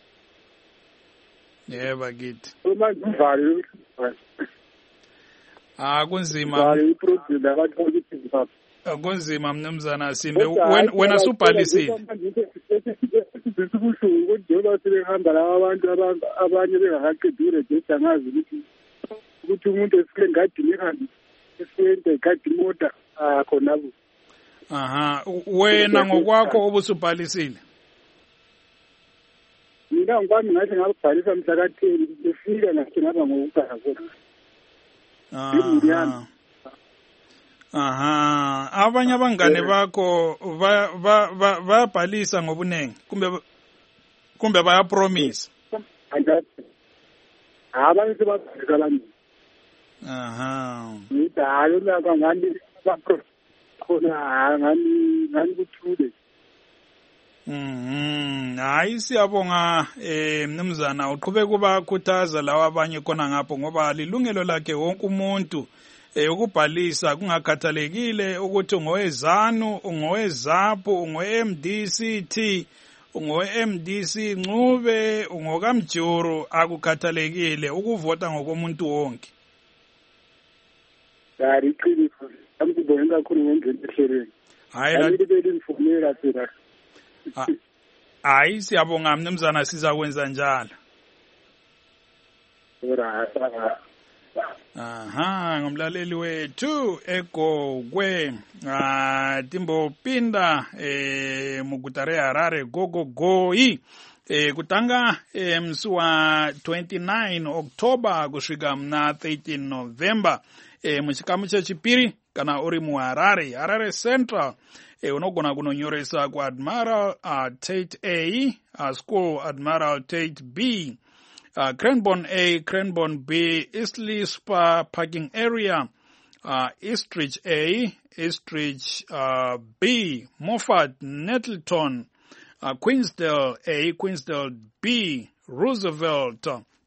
A: yebo kithi.
E: Uma ngivale
A: kunzima.
E: iproblem abantu ukuthi
A: kunzima mnumzana Simbe, wena subhalisile.
E: Sisibuhlungu kodwa sebehamba laba abantu abanye bengakaqedi urejista ngazi ukuthi umuntu esike ngadini ehambi esente igadi imoto khona bo.
A: Wena ngokwakho obusubhalisile?
E: Mina ngokwami ngathi ngabhalisa mhla ka-10 befika ngathi ngaba ngokuqala kodwa.
A: Abanye abangane bakho bayabhalisa ngobunengi kumbe bayapromise?
E: angathi abanye sebazalani ngidalo lapha ngani khona ngani kuthule.
A: Hayi siyabonga mnumzana uqhubeka kubakhuthaza lawa abanye khona ngapho ngoba lilungelo lakhe wonke umuntu ukubhalisa kungakhathalekile ukuthi ungowezanu ungoweZAPU ungoMDCT ungoMDC Ncube ungokaMjuru akukhathalekile ukuvota ngokomuntu wonke.
E: Dari qiniso amkubona kakhulu ngendlela ehlelweni. Hayi belimfunela phela.
A: Hayi siyabonga mnumzana sizakwenza njalo. Ngumlaleli wethu Egogwe timbopinda mugutare Harare gogogoyi kutanga msuwa 29 October kusvika mna 13 November muchikamu chechipiri kana uri muHarare Central unogona kunonyoresa kuAdmiral Tate A School Admiral Tate B Cranbourne A, Cranbourne B, Eastleigh Spa Parking Area, Eastridge A, Eastridge B, Moffat, Nettleton, Queensdale A, Queensdale B, Roosevelt,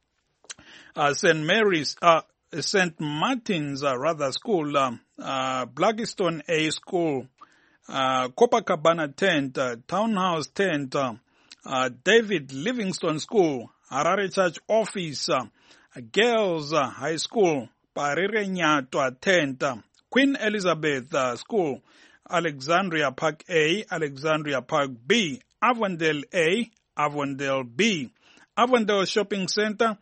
A: St. Martin's School, Blackstone A School, Copacabana Tent, Townhouse Tent, David Livingstone School, Harare Church Office, Girls High School, Parire Nyatwa Tent, Queen Elizabeth School, Alexandria Park A, Alexandria Park B, Avondale A, Avondale B, Avondale Shopping Center,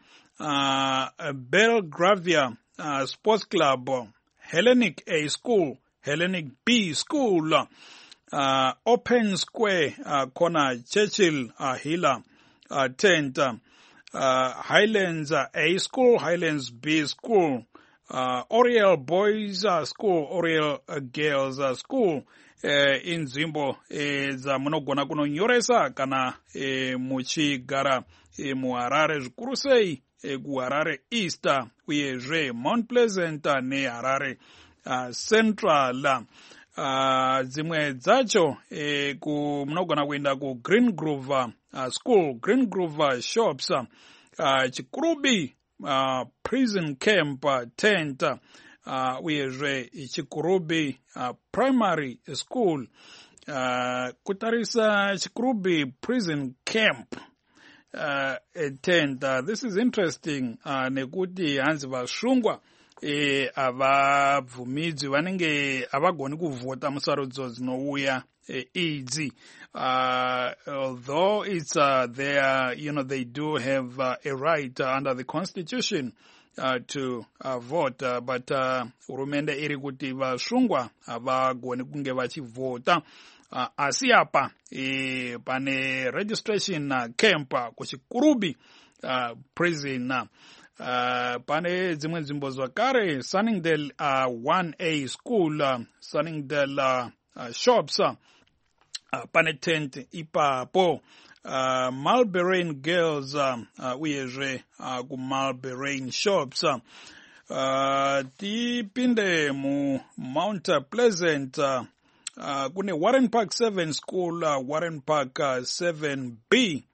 A: Belgravia Sports Club, Hellenic A School, Hellenic B School, Open Square, Corner Churchill Hilla Tent, Highlands A School, Highlands B School, Oriel Boys School, Oriel Girls School, inzvimbo dzamunogona kunonyoresa kana muchigara muHarare zvikuru sei kuHarare East uyezve Mount Pleasant neHarare Central. Dzimwe dzacho munogona kuenda kuGreen Grove School, Green Grove Shops, Chikurubi Prison Camp Tent, uyezve Chikurubi Primary School. Kutarisa Chikurubi Prison Camp Tent. This is interesting nekuti hanzi vasungwa avabvumidzwi vanenge avagoni kuvhota musarudzo dzinouya idzi. Although it's their, they do have a right under the constitution to vote, but hurumende iri kuti vasungwa havagoni kunge vachivhota. Asi apa pane registration camp kuchikurubi prison. Pane dzimwe nzvimbo zvakare Sunningdale 1A School, Sunningdale Shops, pane tent ipapo, Mulberrain Girls uyezve kuMulberrain Shops. Tipinde muMount Pleasant, kune Warren Park 7 School, Warren Park 7B,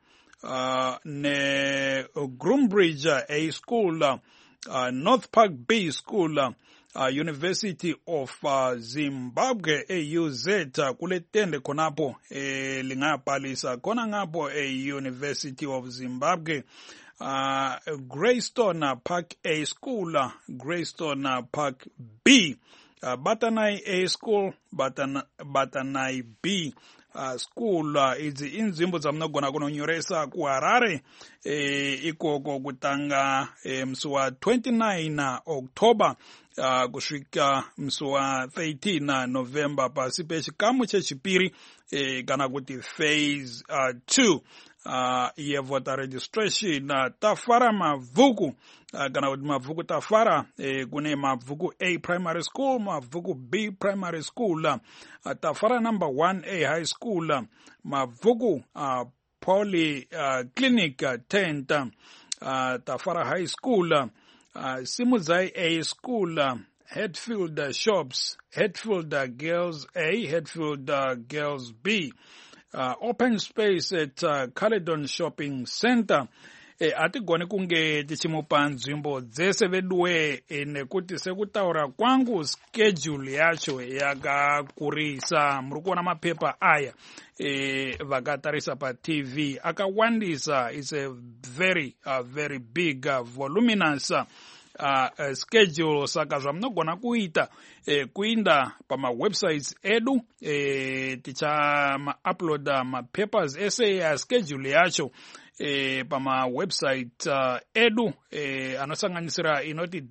A: ne Groombridge A School, North Park B School, University of Zimbabwe AUZ kule tende konapo lingapalisa kona ngapo University of Zimbabwe. Greystone Park A School, Greystone Park B, Batanai A School, Batanai B School. Idzi inzvimbo dzamunogona kunonyoresa kuHarare ikoko kutanga msuwa 29 October kusvika msuwa 13 November pasi pechikamu chechipiri kana kuti phase 2 yevoter registration. Tafara mabvuku kana kuti mabvuku tafara kune mabvuku A Primary School, mabvuku B Primary School, tafara number 1A High School, mabvuku Poly Clinic Tent, Tafara High School, Simuzai A School, Hatfield Shops, Hatfield Girls A, Hatfield Girls B, Open Space at Caledon Shopping Center. Ati gone kunge tichimupa nzvimbo dzese veduwe nekuti sekutaura kwangu schedule yacho yakakurisa. Muri kuona mapepa aya vakatarisa paTV akawandisa. It's a very very big voluminous schedule. Saka zvamunogona kuita kuinda pamawebsites edu tichama-uploada mapapers ese schedule yacho pama website edu anosanganisira inoti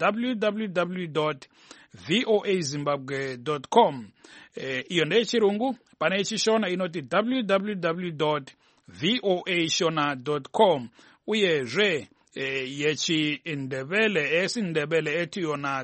A: www.voazimbabwe.com. Iyo ndeyechirungu. Pane yechishona inoti www.voashona.com. uyezve yechiNdebele esiNdebele etiyona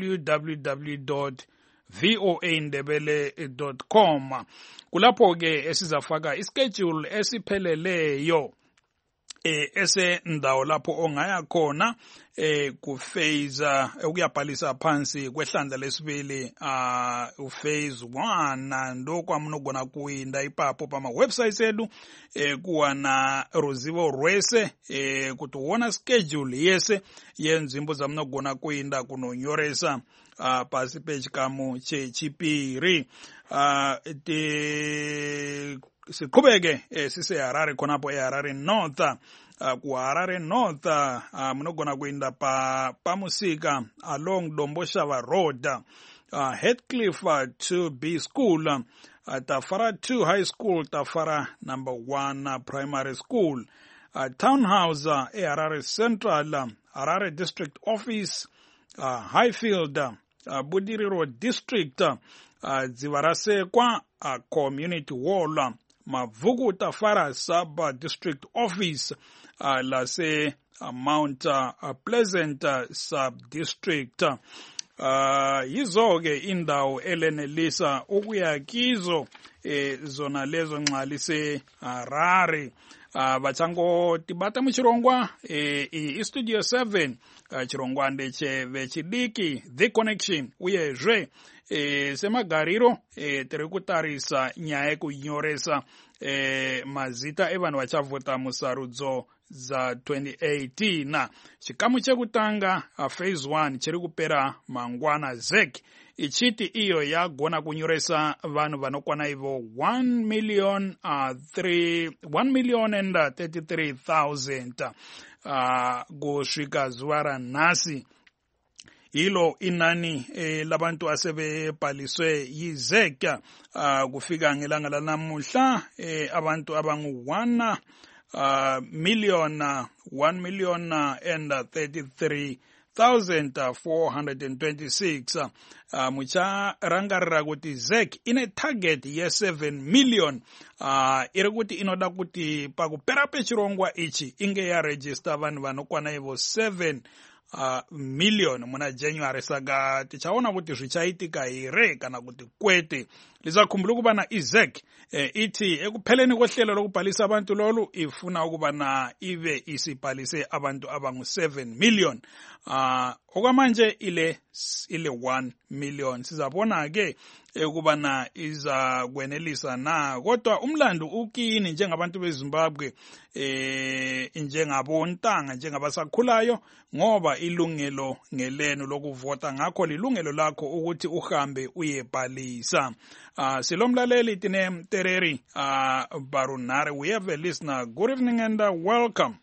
A: www.voandebele.com. kulapho ke esizafaka ischedule esipheleleyo ese ndawo lapho ongaya khona kuphase ukuyabhalisa phansi kwehlandla lesibili uphase 1 ndo kwamunogona kuinda ipapo pama websites edu kuwana ruzivo rwese kuti uona schedule yese yenzvimbo dzamunogona kuinda kunonyoresa pasi pechikamu chechipiri. Siqhubeke siseHarare khonapho eHarare North. kuHarare North munogona kuinda pamusika along Domboshava Road, Heathcliff 2B School, Tafara 2 High School, Tafara number 1 Primary School, Townhouse eHarare Central, Harare District Office, Highfield, Budiri Road District, Dzivarasekwa Community Hall, Mavugu Tafara Sub District Office, Lase Mount Pleasant Sub District. Yizo-ke indawo elenelisa ukuya kizo zona lezo nxa lise Harare. Vachangotibata muchirongwa iStudio 7 chirongwa ndecheve chidiki The Connection uyezve semagariro tiri kutarisa nyaya yekunyoresa mazita evanhu vachavhota musarudzo za 2018. Chikamu chekutanga phase 1 chiri kupera mangwana ZEC ichiti iyo yagona kunyoresa vanhu vanokwana ivo 1,033,000 kusvika zuva ranhasi. Hilo inani labantu asebebhaliswe yiZEC kufika ngelanga lanamuhla abantu abangu 1,033,426. Mucharangarira kuti ZEC ine target ye 7 million. Iri kuti inoda kuti pakupera pechirongwa ichi inge yaregister vanhu vanokwana ivo 7 million muna January. Saka tichaona kuti zvichaitika here kana kuti kwete. Lizakhumbula ukubana iZEC ithi ekupheleni kohlelo lokubhalisa abantu lolu ifuna ukubana ive isibhalise abantu abangu 7 million. Okwamanje ile 1 million. Sizabona ke ukubana iza kwenelisa na, kodwa umlando ukini njengabantu beZimbabwe njengabontanga njengabasakhulayo, ngoba ilungelo ngelenu lokuvota, ngakho lilungelo lakho ukuthi uhambe uyebhalisa. Silomlaleli tine Mtereri Barunare. We have a listener. Good evening and welcome.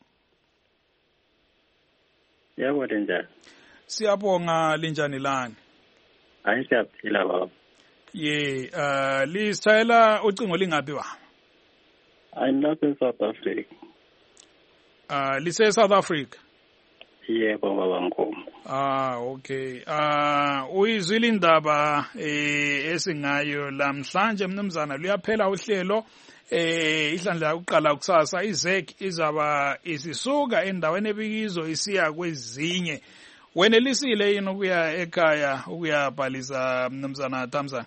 F: Yebo njani?
A: Siyabonga, linjani lani?
F: Hayi siyaphila baba.
A: Ye lisayela ucingo lingaphi ba?
F: I'm not in South Africa.
A: Lise South Africa?
F: Yebo baba Nkomo.
A: Okay. Uyizwile indaba esingayo lamhlanje mnumzana, luyaphela uhlelo ihlandla yokuqala kusasa iZEC izaba isisuka endaweni ebikizo isiya kwezinye. Wenelisile yini ukuya ekhaya ukuyabhalisa mnumzana Thamzana?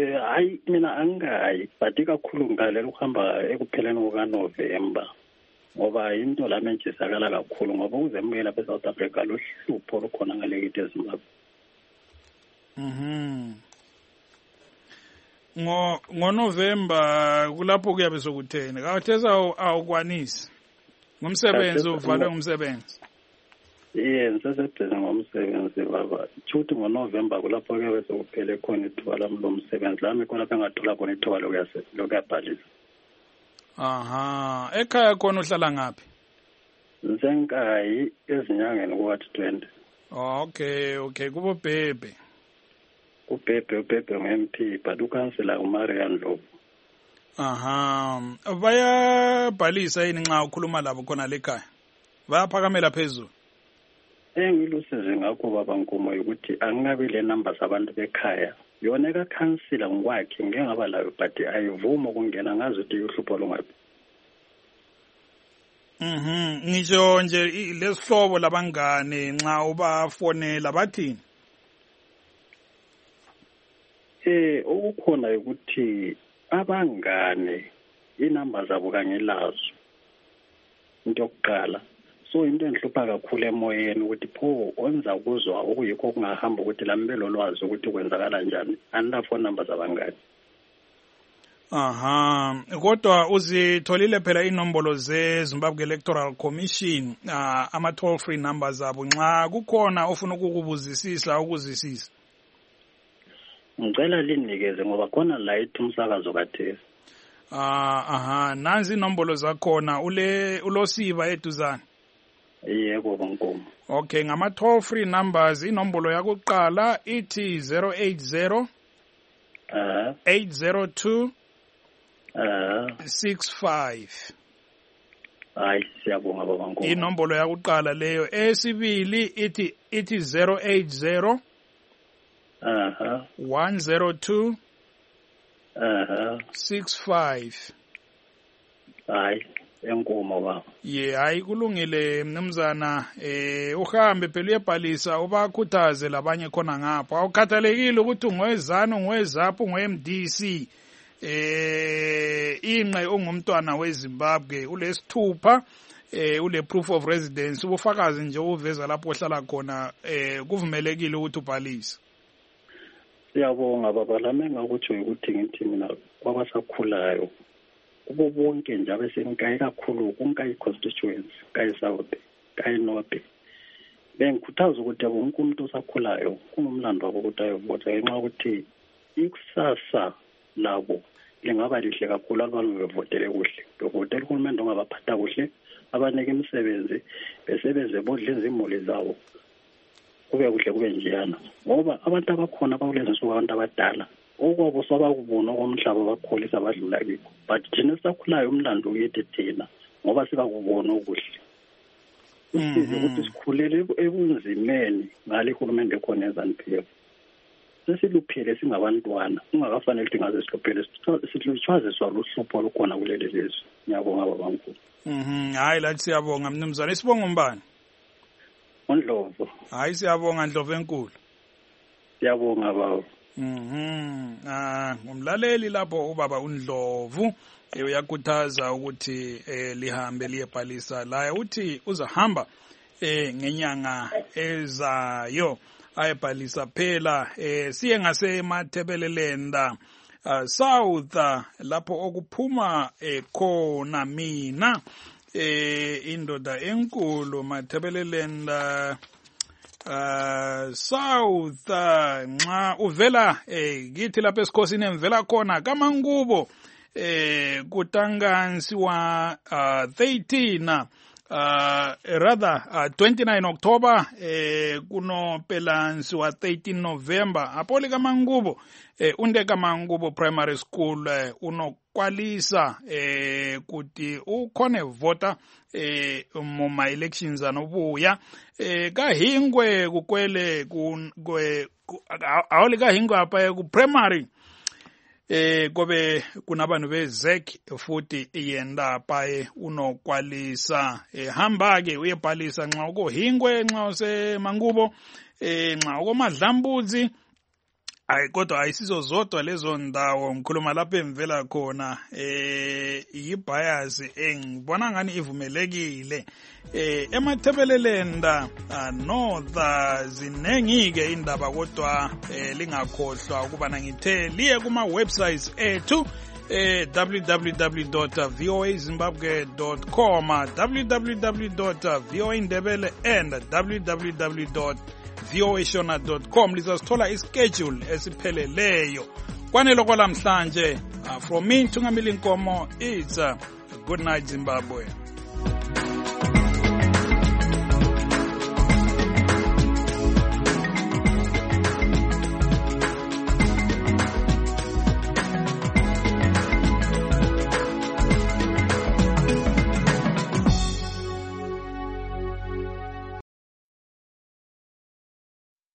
F: Hayi mina angayi, but ikakhulu ngalela ukuhamba ekupheleni kukaNovember. ngoba into lami entshisakala kakhulu ngoba ukuzemukela lapha eSouth Africa luhlupho lukhona ngalekithi eZimbabwe.
A: ngoNovember kulapho kuyabe sokutheni kathesa awukwanisi ngumsebenzi uvalwe ngumsebenzi.
F: Ngisebhizi ngomsebenzi baba. Futhi ngoNovember kulapho kuyabe sokuphele khona ithuba lami lomsebenzi lami khona bengathola khona ithuba lokuyabhalisa.
A: Aha, ekhaya khona uhlala ngaphi?
F: Ngisenkayi ezinyangeni kuwathi 20.
A: Okay, kubo Bhebhe.
F: Ubhebhe nge-MP but ukhansela uMarian Ndlovu.
A: Aha, bayabhalisa yini nxa ukhuluma labo khona lekhaya? Bayaphakamela phezulu?
F: Engilusizi ngakho baba Nkomo ukuthi angingabi le numbers abantu bekhaya. Yona ekhansela ngokwakhe ngeke ngaba layo but ayivuma ukungena ngazi ukuthi uhlupho lungaphi.
A: Ngisho nje lesihlobo labangane nxa ubafonela bathini?
F: Ukukhona ukuthi abangane inamba zabo kanye lazo into yokuqala. So into enhlupha kakhulu emoyeni ukuthi pho onza kuzwa okuyikho kungahamba ukuthi lambelo lwazi ukuthi kwenzakala njani anila phone numbers abangane.
A: Aha, kodwa uzitholile phela inombolo zeZimbabwe Electoral Commission ama toll free numbers zabo nxa kukhona ofuna ukukubuzisisa ukuzisisa.
F: Ngicela linikeze ngoba khona la ithi umsakazo kathesi.
A: Aha, nanzi inombolo zakhona ulosiba eduzane.
F: Yebo Nkomo.
A: Okay, ngama toll free numbers inombolo yakuqala ithi 080 802 65.
F: Hayi siyabonga baba Nkomo.
A: Inombolo yakuqala leyo. Esibili ithi 080 102 65.
F: Hayi enkomo baba.
A: Hayi kulungile mnumzana uhambe phela uyebhalisa ubakhuthaze labanye khona ngapha. Awukhathalekile ukuthi ungowezana ungowezapho ungoMDC. Inqe ungumntwana weZimbabwe ulesithupha ule proof of residence ubufakazi nje uveza lapho ohlala khona kuvumelekile ukuthi ubhalise.
F: Siyabonga baba lami ngakuthi ukuthi ngithi mina kwabasakhulayo kubo bonke nje abesenkayi kakhulu kunkayi constituency kayi South kayi North bengikhuthaza ukuthi wonke umuntu osakhulayo kungumlando wabo ukuthi ayovota ngenxa ukuthi ikusasa labo lingaba lihle kakhulu abantu bevotele kuhle bevotele uhulumende ongabaphatha kuhle abanike imisebenzi besebenze bodle izimuli zawo kube kuhle kube njeyana ngoba abantu abakhona bakulezi nsuku abantu abadala okwabo sabakubona okomhlaba bakholisa badlula kikho but thina sakhulayo umlando uyethe thina ngoba sibakubona okuhle usize ukuthi sikhulele ebunzimeni ngale uhulumende khona eZANU-PF sesiluphele singabantwana ungakafanele ukuthi ngaze siluphele siluchwaziswa luhlupho lukhona kuleli lizwe. Ngiyabonga baba Nkulu.
A: Hayi lathi siyabonga mnumzane. Isibongo mbani?
F: uNdlovu.
A: Hayi siyabonga Ndlovu enkulu.
F: Siyabonga baba.
A: Ngumlaleli lapho ubaba uNdlovu uyakhuthaza ukuthi lihambe liyebhalisa la uthi uzahamba ngenyanga ezayo ayebhalisa phela siye ngaseMathebelelenda South lapho okuphuma khona mina indoda enkulu Mathebelelenda South nxa uvela kithi lapha esikhosini emvela khona kaMangubo kutangansiwa 13 rather 29 October kuno pelansiwa 13 November apoli kaMangubo unde kaMangubo Primary School unokwalisa kuti ukhone vota muma elections anobuya kahingwe kukwele awuli kahingwe apa ku primary kobe kunabantu beZEC futhi yenda paye unokwalisa hamba ke uyebhalisa nxa ukohingwe nxa useMangubo nxa ukoMadlambuzi Hayi kodwa ayisizo zodwa lezo ndawo ngikhuluma lapho emvela khona yibias engibona ngani ivumelekile emathebelelenda north zinengike indaba kodwa lingakhohlwa ukuba ngithe liye kuma websites ethu www.voazimbabwe.com www.voaindebele and www.voashona.com lizasithola ischedule esipheleleyo kwanelo kwalamhlanje from me Thungamile Nkomo it's good night Zimbabwe.